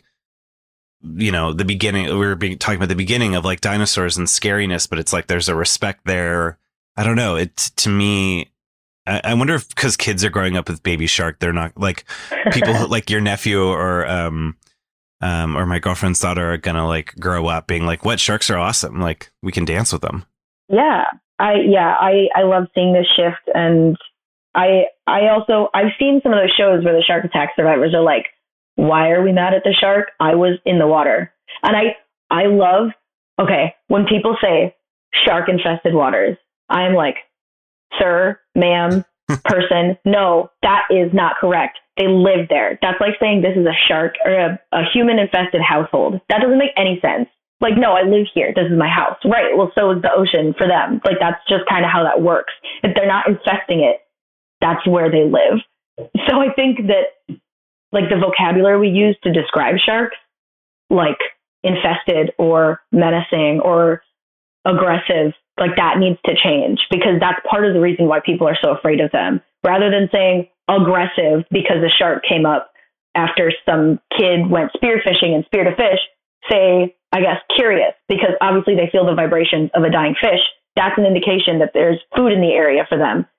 you know, the beginning, we were being, talking about the beginning of like dinosaurs and scariness, but it's like there's a respect there. I don't know. It, to me, I, I wonder if because kids are growing up with Baby Shark, they're not like people like your nephew or um um or my girlfriend's daughter are gonna like grow up being like, what, sharks are awesome, like we can dance with them. Yeah, I yeah I I love seeing this shift, and I I also I've seen some of those shows where the shark attack survivors are like, why are we mad at the shark? I was in the water. And I, I love, okay, when people say shark infested waters, I'm like, sir, ma'am, person, no, that is not correct. They live there. That's like saying this is a shark or a, a human infested household. That doesn't make any sense. Like, no, I live here. This is my house. Right. Well, so is the ocean for them. Like, that's just kind of how that works. If they're not infesting it, that's where they live. So I think that, like, the vocabulary we use to describe sharks, like infested or menacing or aggressive, like, that needs to change, because that's part of the reason why people are so afraid of them. Rather than saying aggressive because a shark came up after some kid went spearfishing and speared a fish, say, I guess, curious, because obviously they feel the vibrations of a dying fish. That's an indication that there's food in the area for them.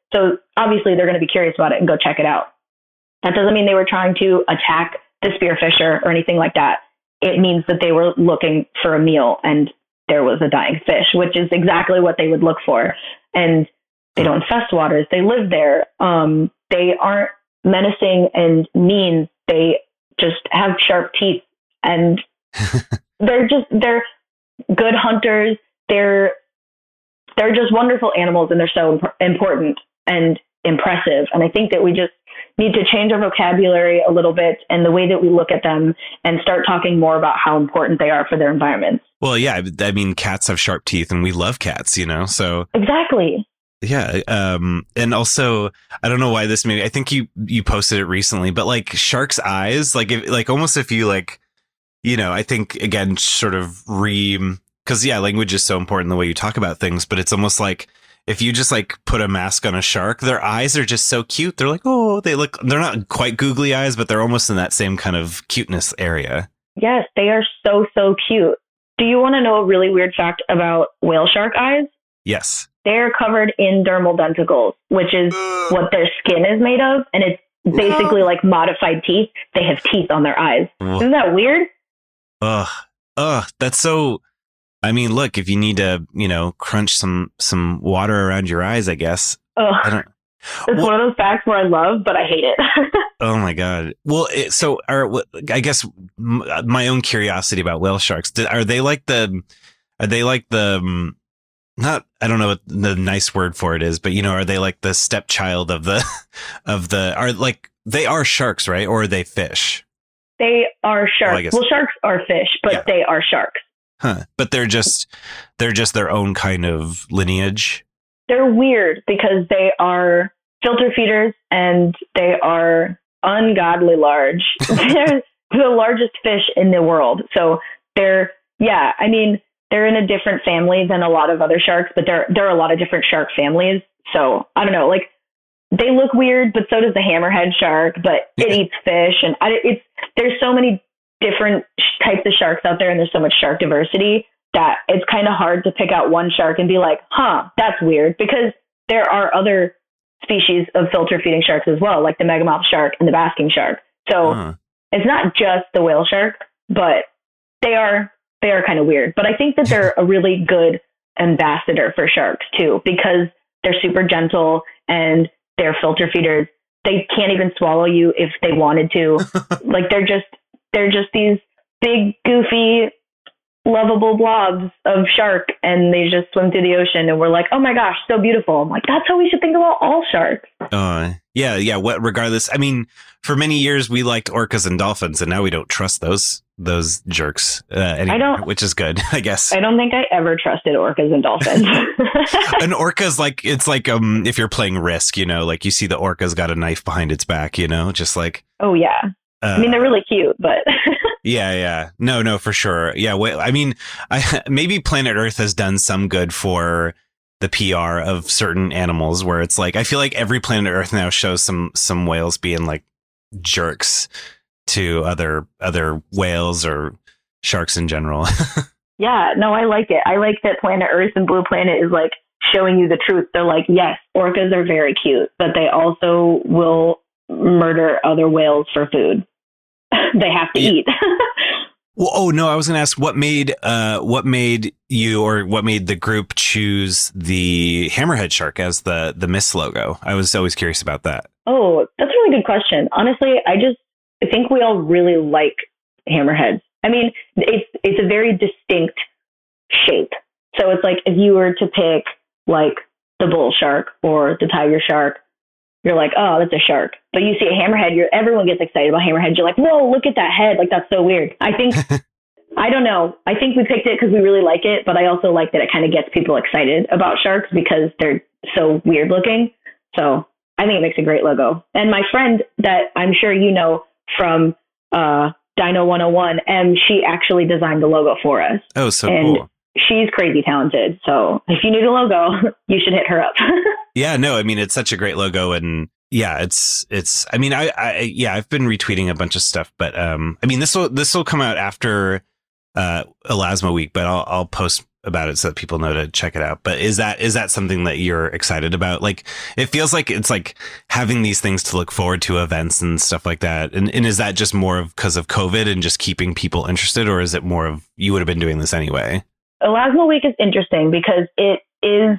So obviously they're going to be curious about it and go check it out. That doesn't mean they were trying to attack the spearfisher or anything like that. It means that they were looking for a meal and there was a dying fish, which is exactly what they would look for. And they don't infest waters. They live there. Um, they aren't menacing and mean. They just have sharp teeth, and they're just, they're good hunters. They're, they're just wonderful animals, and they're so imp- important and impressive. And I think that we just need to change our vocabulary a little bit and the way that we look at them and start talking more about how important they are for their environments. Well, yeah, I mean, cats have sharp teeth and we love cats, you know, so. Exactly. Yeah. Um, and also, I don't know why this made, I think you, you posted it recently, but like shark's eyes, like, if, like almost if you like, you know, I think again, sort of re, cause yeah, language is so important the way you talk about things, but it's almost like if you just like put a mask on a shark, their eyes are just so cute. They're like, oh, they look, they're not quite googly eyes, but they're almost in that same kind of cuteness area. Yes, they are so, so cute. Do you want to know a really weird fact about whale shark eyes? Yes. They're covered in dermal denticles, which is what their skin is made of. And it's basically like modified teeth. They have teeth on their eyes. Ugh. Isn't that weird? Ugh. Ugh. That's so, I mean, look, if you need to, you know, crunch some, some water around your eyes, I guess. Ugh. I don't, it's well, one of those facts where I love, but I hate it. Oh my God. Well, it, so are, I guess my own curiosity about whale sharks, are they like the, are they like the, not, I don't know what the nice word for it is, but you know, are they like the stepchild of the, of the, are like, they are sharks, right? Or are they fish? They are sharks. Well, well sharks are fish, but yeah. They are sharks. Huh. But they're just, they're just their own kind of lineage. They're weird because they are filter feeders and they are ungodly large. They're the largest fish in the world. So they're, yeah, I mean, they're in a different family than a lot of other sharks, but there, there are a lot of different shark families. So I don't know, like they look weird, but so does the hammerhead shark, but it yeah. eats fish. And I, it's, there's so many different types of sharks out there and there's so much shark diversity that it's kind of hard to pick out one shark and be like, huh, that's weird, because there are other species of filter feeding sharks as well, like the megamouth shark and the basking shark. So huh. It's not just the whale shark, but they are, they are kind of weird. But I think that they're a really good ambassador for sharks too, because they're super gentle and they're filter feeders. They can't even swallow you if they wanted to. Like they're just, they're just these big, goofy, lovable blobs of shark, and they just swim through the ocean, and we're like, oh my gosh, so beautiful. I'm like, that's how we should think about all sharks. Uh, yeah, yeah. What, regardless, I mean, for many years we liked orcas and dolphins, and now we don't trust those those jerks uh, anymore, I don't, which is good, I guess. I don't think I ever trusted orcas and dolphins. An orca's like, it's like um if you're playing Risk, you know, like you see the orca's got a knife behind its back, you know, just like. Oh yeah. Uh, I mean, they're really cute, but. Yeah, yeah. No, no, for sure. Yeah. Well, I mean, I, maybe Planet Earth has done some good for the P R of certain animals where it's like, I feel like every Planet Earth now shows some, some whales being like jerks to other, other whales or sharks in general. Yeah, no, I like it. I like that Planet Earth and Blue Planet is like showing you the truth. They're like, yes, orcas are very cute, but they also will murder other whales for food. They have to yeah. eat. Well, oh no, I was going to ask what made uh, what made you or what made the group choose the hammerhead shark as the the Miss logo? I was always curious about that. Oh, that's a really good question. Honestly, I just I think we all really like hammerheads. I mean, it's it's a very distinct shape. So it's like if you were to pick like the bull shark or the tiger shark, you're like, oh, that's a shark. But you see a hammerhead, you're everyone gets excited about hammerheads. You're like, whoa, look at that head. Like, that's so weird. I think, I don't know. I think we picked it because we really like it, but I also like that it kind of gets people excited about sharks because they're so weird looking. So I think it makes a great logo. And my friend that I'm sure you know from uh, Dino one oh one, Em, she actually designed the logo for us. Oh, so and cool. She's crazy talented. So if you need a logo, you should hit her up. Yeah, no, I mean, it's such a great logo. And yeah, it's, it's, I mean, I, I, yeah, I've been retweeting a bunch of stuff, but, um, I mean, this will, this will come out after, uh, Elasma week, but I'll, I'll post about it so that people know to check it out. But is that is that something that you're excited about? Like, it feels like it's like having these things to look forward to, events and stuff like that. And, and is that just more of because of COVID and just keeping people interested, or is it more of you would have been doing this anyway? Elasmo Week is interesting because it is,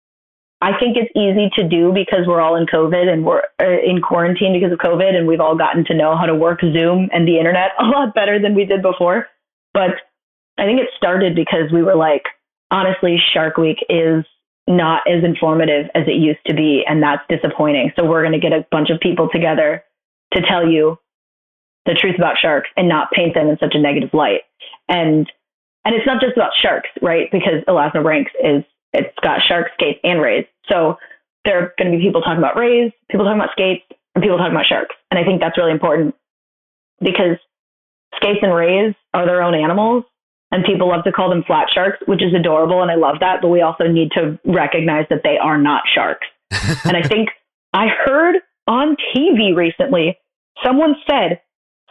I think it's easy to do because we're all in COVID and we're in quarantine because of COVID, and we've all gotten to know how to work Zoom and the internet a lot better than we did before. But I think it started because we were like, honestly, Shark Week is not as informative as it used to be, and that's disappointing. So we're going to get a bunch of people together to tell you the truth about sharks and not paint them in such a negative light. And and it's not just about sharks, right? Because Elasmo Ranks is, it's got sharks, skates, and rays. So there are going to be people talking about rays, people talking about skates, and people talking about sharks. And I think that's really important because skates and rays are their own animals, and people love to call them flat sharks, which is adorable, and I love that. But we also need to recognize that they are not sharks. And I think I heard on T V recently, someone said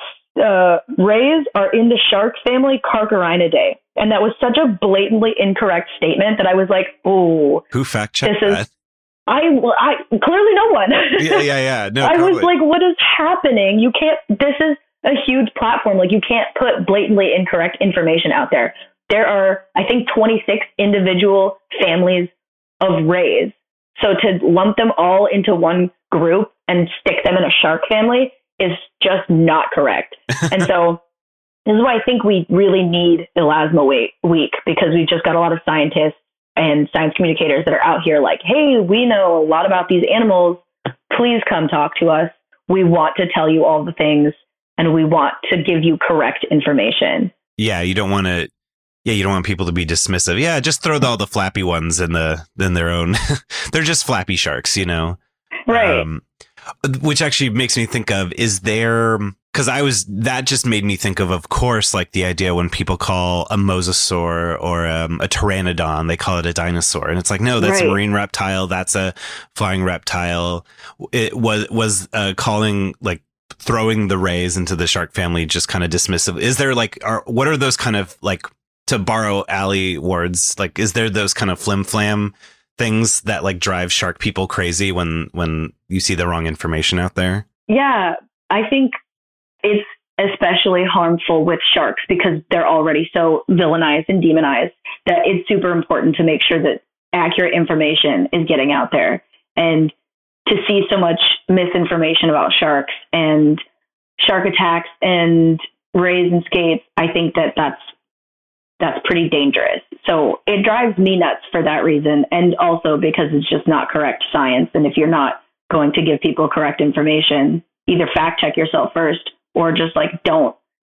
uh, rays are in the shark family Carcharodontidae. And that was such a blatantly incorrect statement that I was like, oh. Who fact checked that? Is, I, I, clearly no one. yeah, yeah, yeah. No, I totally. was like, what is happening? You can't, this is a huge platform. Like, you can't put blatantly incorrect information out there. There are, I think, twenty-six individual families of rays. So to lump them all into one group and stick them in a shark family is just not correct. And so this is why I think we really need Elasmo Week, because we've just got a lot of scientists and science communicators that are out here like, hey, we know a lot about these animals. Please come talk to us. We want to tell you all the things, and we want to give you correct information. Yeah, you don't want to. Yeah, you don't want people to be dismissive. Yeah, just throw all the flappy ones in the in their own. They're just flappy sharks, you know. Right. Um, which actually makes me think of, is there, because I was, that just made me think of, of course, like the idea when people call a mosasaur or um, a pteranodon, they call it a dinosaur. And it's like, no, that's right. a marine reptile. That's a flying reptile. It was, was uh, calling, like, throwing the rays into the shark family just kind of dismissive. Is there like, are, what are those kind of, like, to borrow Allie words, like, is there those kind of flim flam things that like drive shark people crazy when when you see the wrong information out there? Yeah, I think it's especially harmful with sharks because they're already so villainized and demonized that it's super important to make sure that accurate information is getting out there. And to see so much misinformation about sharks and shark attacks and rays and skates, I think that that's that's pretty dangerous. So it drives me nuts for that reason. And also because it's just not correct science. And if you're not going to give people correct information, either fact check yourself first or just like, don't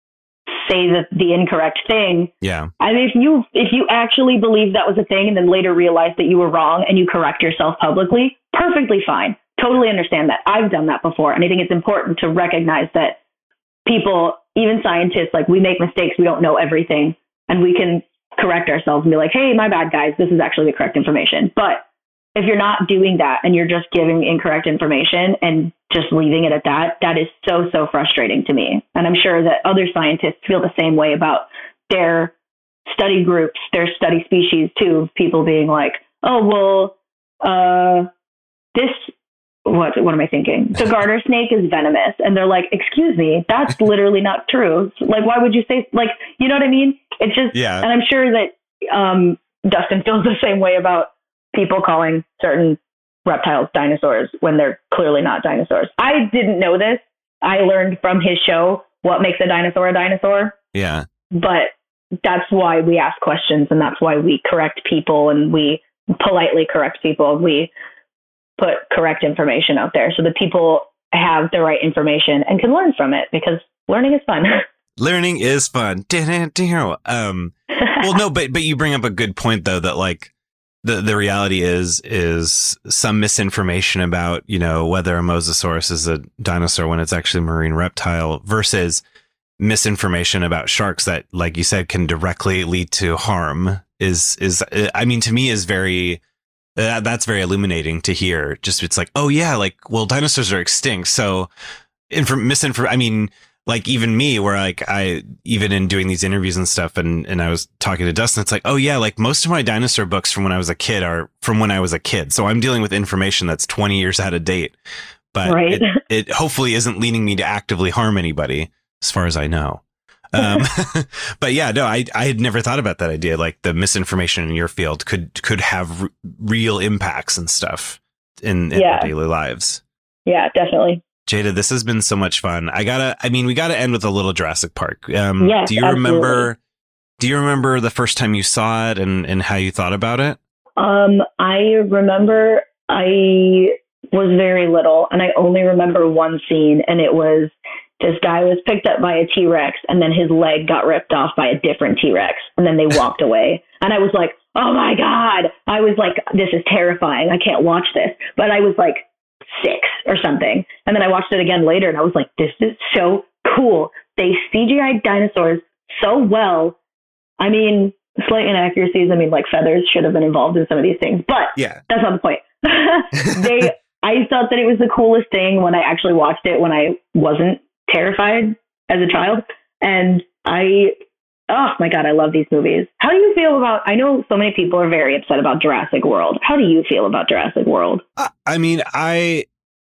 say the, the incorrect thing. Yeah. I mean, if you, if you actually believe that was a thing and then later realize that you were wrong and you correct yourself publicly, perfectly fine. Totally understand that. I've done that before. And I think it's important to recognize that people, even scientists, like we make mistakes. We don't know everything. And we can correct ourselves and be like, hey, my bad, guys, this is actually the correct information. But if you're not doing that and you're just giving incorrect information and just leaving it at that, that is so, so frustrating to me. And I'm sure that other scientists feel the same way about their study groups, their study species too. People being like, oh, well, uh, this, what, what am I thinking? The garter snake is venomous. And they're like, excuse me, that's literally not true. Like, why would you say, like, you know what I mean? It's just, yeah. And I'm sure that um, Dustin feels the same way about people calling certain reptiles dinosaurs when they're clearly not dinosaurs. I didn't know this. I learned from his show what makes a dinosaur a dinosaur. Yeah. But that's why we ask questions, and that's why we correct people, and we politely correct people. We put correct information out there so that people have the right information and can learn from it, because learning is fun. Learning is fun. Um, well, no, but but you bring up a good point, though, that like the, the reality is is some misinformation about, you know, whether a mosasaurus is a dinosaur when it's actually a marine reptile versus misinformation about sharks that, like you said, can directly lead to harm is is I mean, to me, is very that, that's very illuminating to hear. Just it's like, oh, yeah, like, well, dinosaurs are extinct. So inf- misinformation. I mean, like even me, where like I, even in doing these interviews and stuff, and, and I was talking to Dustin, it's like, oh yeah, like most of my dinosaur books from when I was a kid are from when I was a kid. So I'm dealing with information that's twenty years out of date, but right. it, it hopefully isn't leading me to actively harm anybody as far as I know. Um, but yeah, no, I, I had never thought about that idea. Like the misinformation in your field could, could have r- real impacts and stuff in, in Yeah. our daily lives. Yeah, definitely. Jada, this has been so much fun. I gotta, I mean, we gotta end with a little Jurassic Park. Um, Yes, do you absolutely. remember, do you remember the first time you saw it and, and how you thought about it? Um, I remember I was very little and I only remember one scene, and it was this guy was picked up by a T-Rex and then his leg got ripped off by a different T-Rex and then they walked away. And I was like, oh my God. I was like, this is terrifying. I can't watch this. But I was like six or something. And then I watched it again later and I was like, this is so cool. They C G I'd dinosaurs so well. I mean, slight inaccuracies. I mean, like feathers should have been involved in some of these things, but Yeah. that's not the point. they, I thought that it was the coolest thing when I actually watched it when I wasn't terrified as a child. And I, oh my God, I love these movies. How do you feel about, I know so many people are very upset about Jurassic World. How do you feel about Jurassic World? I, I mean, I,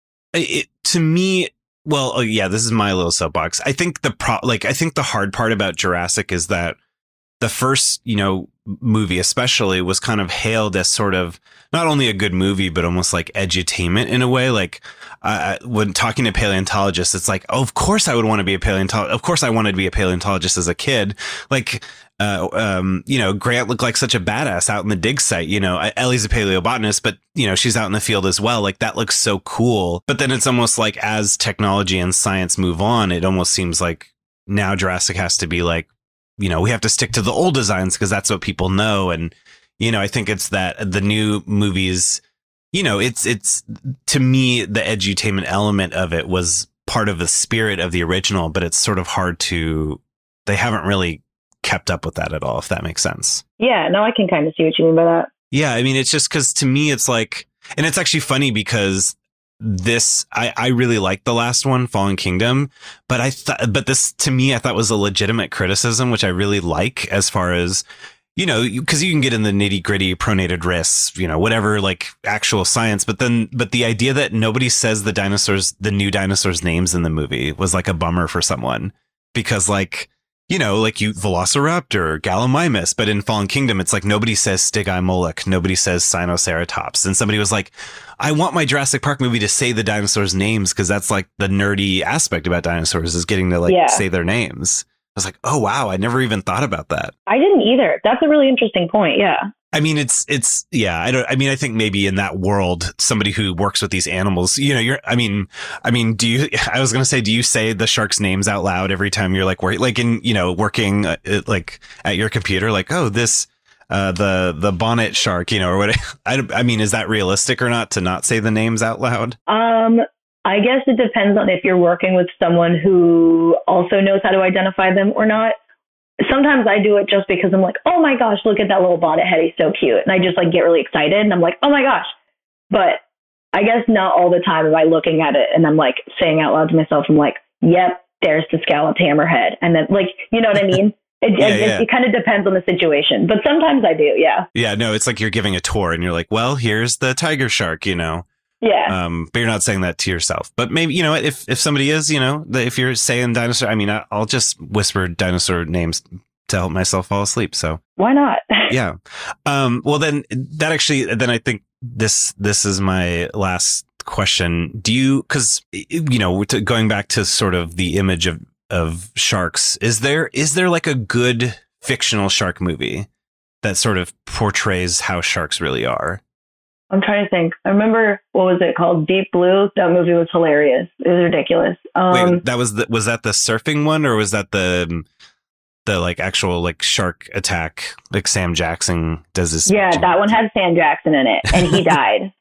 it, to me, well, oh, yeah, this is my little soapbox. I think the pro, like, I think the hard part about Jurassic is that the first, you know, movie especially was kind of hailed as sort of not only a good movie, but almost like edutainment in a way. Like uh, when talking to paleontologists, it's like, oh, of course I would want to be a paleontologist. Of course I wanted to be a paleontologist as a kid. Like, uh, um, you know, Grant looked like such a badass out in the dig site. You know, Ellie's a paleobotanist, but you know, she's out in the field as well. Like that looks so cool. But then it's almost like as technology and science move on, it almost seems like now Jurassic has to be like, you know, we have to stick to the old designs because that's what people know. And, you know, I think it's that the new movies, you know, it's, it's to me, the edutainment element of it was part of the spirit of the original, but it's sort of hard to, they haven't really kept up with that at all, if that makes sense. Yeah, no, I can kind of see what you mean by that. Yeah. I mean, it's just because to me, it's like, and it's actually funny because this, I, I really like the last one, Fallen Kingdom, but I thought, but this to me, I thought was a legitimate criticism, which I really like as far as, you know, because you can get in the nitty gritty pronated risks, you know, whatever, like actual science. But then, but the idea that nobody says the dinosaurs, the new dinosaurs' names in the movie was like a bummer for someone because, like, you know, like you Velociraptor, Gallimimus, but in Fallen Kingdom, it's like nobody says Stygimoloch, nobody says Sinoceratops. And somebody was like, I want my Jurassic Park movie to say the dinosaurs' names because that's like the nerdy aspect about dinosaurs is getting to like Yeah. say their names. I was like, oh, wow, I never even thought about that. I didn't either. That's a really interesting point. Yeah. I mean, it's, it's, yeah, I don't, I mean, I think maybe in that world, somebody who works with these animals, you know, you're, I mean, I mean, do you, I was going to say, do you say the sharks' names out loud every time you're like, work, like in, you know, working uh, like at your computer, like, oh, this, uh, the, the bonnet shark, you know, or what, I, I mean, is that realistic or not to not say the names out loud? Um, I guess it depends on if you're working with someone who also knows how to identify them or not. Sometimes I do it just because I'm like, oh my gosh, look at that little bonnet head. He's so cute. And I just like get really excited and I'm like, oh my gosh. But I guess not all the time am I looking at it and I'm like saying out loud to myself, I'm like, yep, there's the scalloped hammerhead. And then like, you know what I mean? It, Yeah, it, yeah. it, it kind of depends on the situation, but sometimes I do. Yeah. Yeah, no, it's like you're giving a tour and you're like, well, here's the tiger shark, you know? Yeah. Um, but you're not saying that to yourself. But maybe, you know, if, if somebody is, you know, the, if you're saying dinosaur, I mean, I, I'll just whisper dinosaur names to help myself fall asleep. So Why not? yeah. Um, well, then that actually, then I think this, this is my last question. Do you, cause you know, to, going back to sort of the image of, of sharks, is there, is there like a good fictional shark movie that sort of portrays how sharks really are? I'm trying to think. I remember, what was it called? Deep Blue. That movie was hilarious. It was ridiculous. Um, Wait, that was the, was that the surfing one or was that the, the like actual like shark attack, like Sam Jackson does this? yeah, that one had Sam Jackson in it and he died.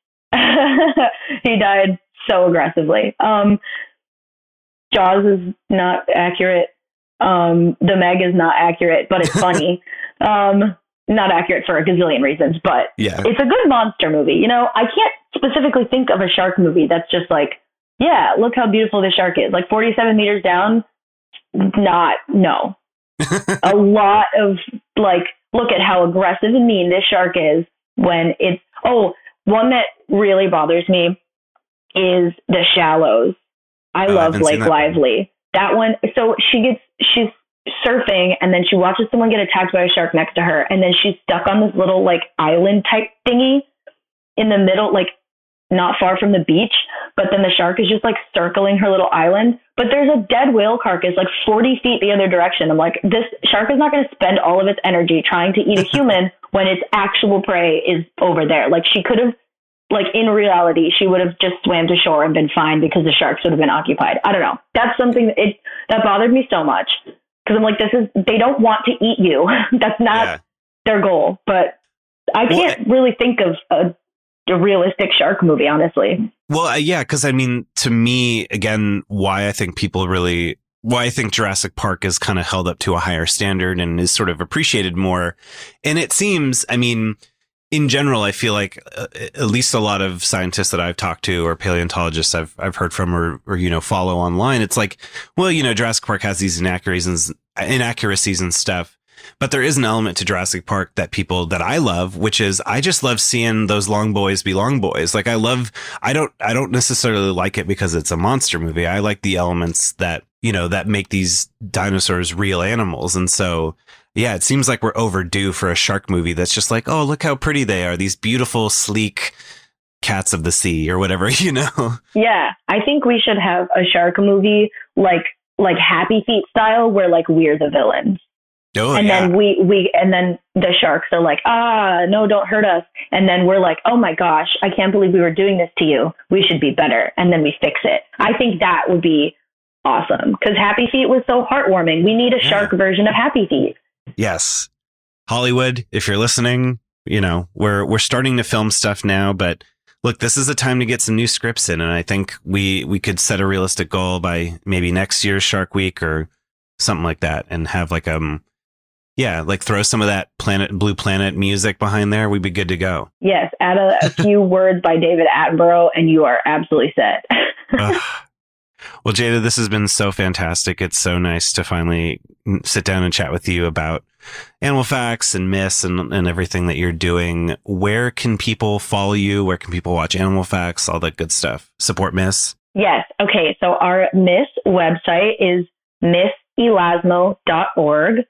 He died so aggressively. Um, Jaws is not accurate. Um, The Meg is not accurate, but it's funny. um, not accurate for a gazillion reasons, but Yeah. it's a good monster movie. You know, I can't specifically think of a shark movie that's just like, yeah, look how beautiful this shark is. Like forty-seven meters down. not, no. A lot of, like, look at how aggressive and mean this shark is when it's, oh, one that really bothers me is The Shallows. I oh, love I Blake that Lively. That one, so she gets, she's surfing and then she watches someone get attacked by a shark next to her, and then she's stuck on this little, like, island type thingy in the middle, like, not far from the beach, but then the shark is just, like, circling her little island. But there's a dead whale carcass, like, forty feet the other direction. I'm like, this shark is not going to spend all of its energy trying to eat a human when its actual prey is over there. Like, she could have, like, in reality, she would have just swam to shore and been fine because the sharks would have been occupied. I don't know. That's something that, it, that bothered me so much. Because I'm like, this is, they don't want to eat you. That's not yeah. their goal. But I can't well, really think of a, a realistic shark movie, honestly. Well, uh, yeah, because I mean, to me, again, why I think people really, why I think Jurassic Park is kind of held up to a higher standard and is sort of appreciated more. And it seems, I mean, in general, I feel like uh, at least a lot of scientists that I've talked to or paleontologists I've I've heard from or, or, you know, follow online, it's like, well, you know, Jurassic Park has these inaccuracies, inaccuracies and stuff. But there is an element to Jurassic Park that people that I love, which is I just love seeing those long boys be long boys. Like I love I don't I don't necessarily like it because it's a monster movie. I like the elements that, you know, that make these dinosaurs real animals. And so yeah, it seems like we're overdue for a shark movie that's just like, oh, look how pretty they are. These beautiful, sleek cats of the sea or whatever, you know? Yeah, I think we should have a shark movie like like Happy Feet style where like we're the villains. Oh, and yeah. then we, we and then the sharks are like, ah, no, don't hurt us. And then we're like, oh, my gosh, I can't believe we were doing this to you. We should be better. And then we fix it. I think that would be awesome because Happy Feet was so heartwarming. We need a yeah. shark version of Happy Feet. Yes. Hollywood, if you're listening, you know, we're we're starting to film stuff now, but look, this is a time to get some new scripts in. And I think we we could set a realistic goal by maybe next year's Shark Week or something like that and have like, um, yeah, like throw some of that Planet Blue Planet music behind there. We'd be good to go. Yes. Add a, a few words by David Attenborough and you are absolutely set. uh, well, Jada, this has been so fantastic. It's so nice to finally sit down and chat with you about Animal Facts and Myths and, and everything that you're doing. Where can people follow you? Where can people watch Animal Facts? All that good stuff. Support Myths? Yes. Okay. So our Myths website is myth elasmo dot org.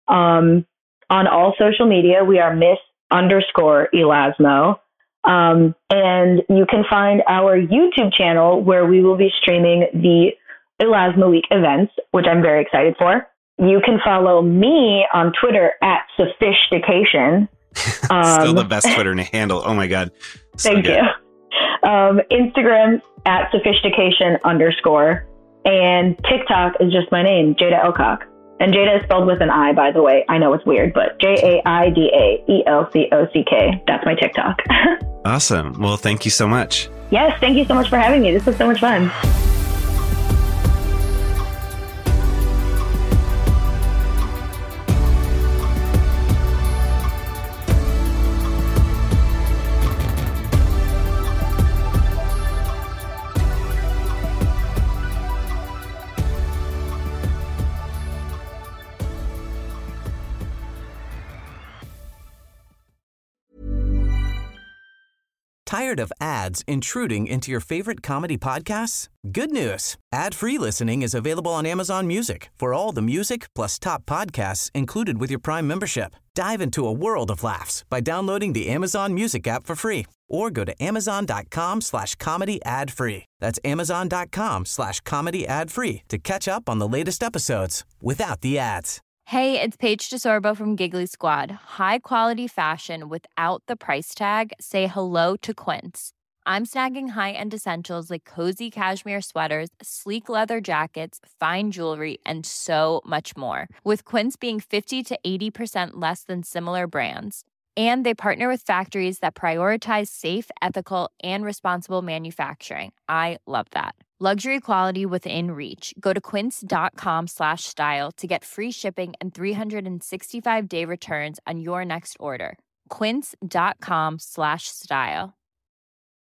Um, on all social media, we are Myth underscore Elasmo. Um, and you can find our YouTube channel where we will be streaming the Elasmo Week events, which I'm very excited for. You can follow me on Twitter at Sophistication. Um, Still the best Twitter handle. Oh my God. So thank good. you. Um, Instagram at Sophistication underscore. And TikTok is just my name, Jada Elcock. And Jada is spelled with an I, by the way. I know it's weird, but J A I D A E L C O C K. That's my TikTok. Awesome. Well, thank you so much. Yes, thank you so much for having me. This was so much fun. Tired of ads intruding into your favorite comedy podcasts? Good news. Ad-free listening is available on Amazon Music for all the music plus top podcasts included with your Prime membership. Dive into a world of laughs by downloading the Amazon Music app for free or go to amazon.com slash comedy ad free. That's amazon.com slash comedy ad free to catch up on the latest episodes without the ads. Hey, it's Paige DeSorbo from Giggly Squad. High quality fashion without the price tag. Say hello to Quince. I'm snagging high-end essentials like cozy cashmere sweaters, sleek leather jackets, fine jewelry, and so much more. With Quince being fifty to eighty percent less than similar brands. And they partner with factories that prioritize safe, ethical, and responsible manufacturing. I love that. Luxury quality within reach. Go to quince.com slash style to get free shipping and three sixty-five day returns on your next order. Quince.com slash style.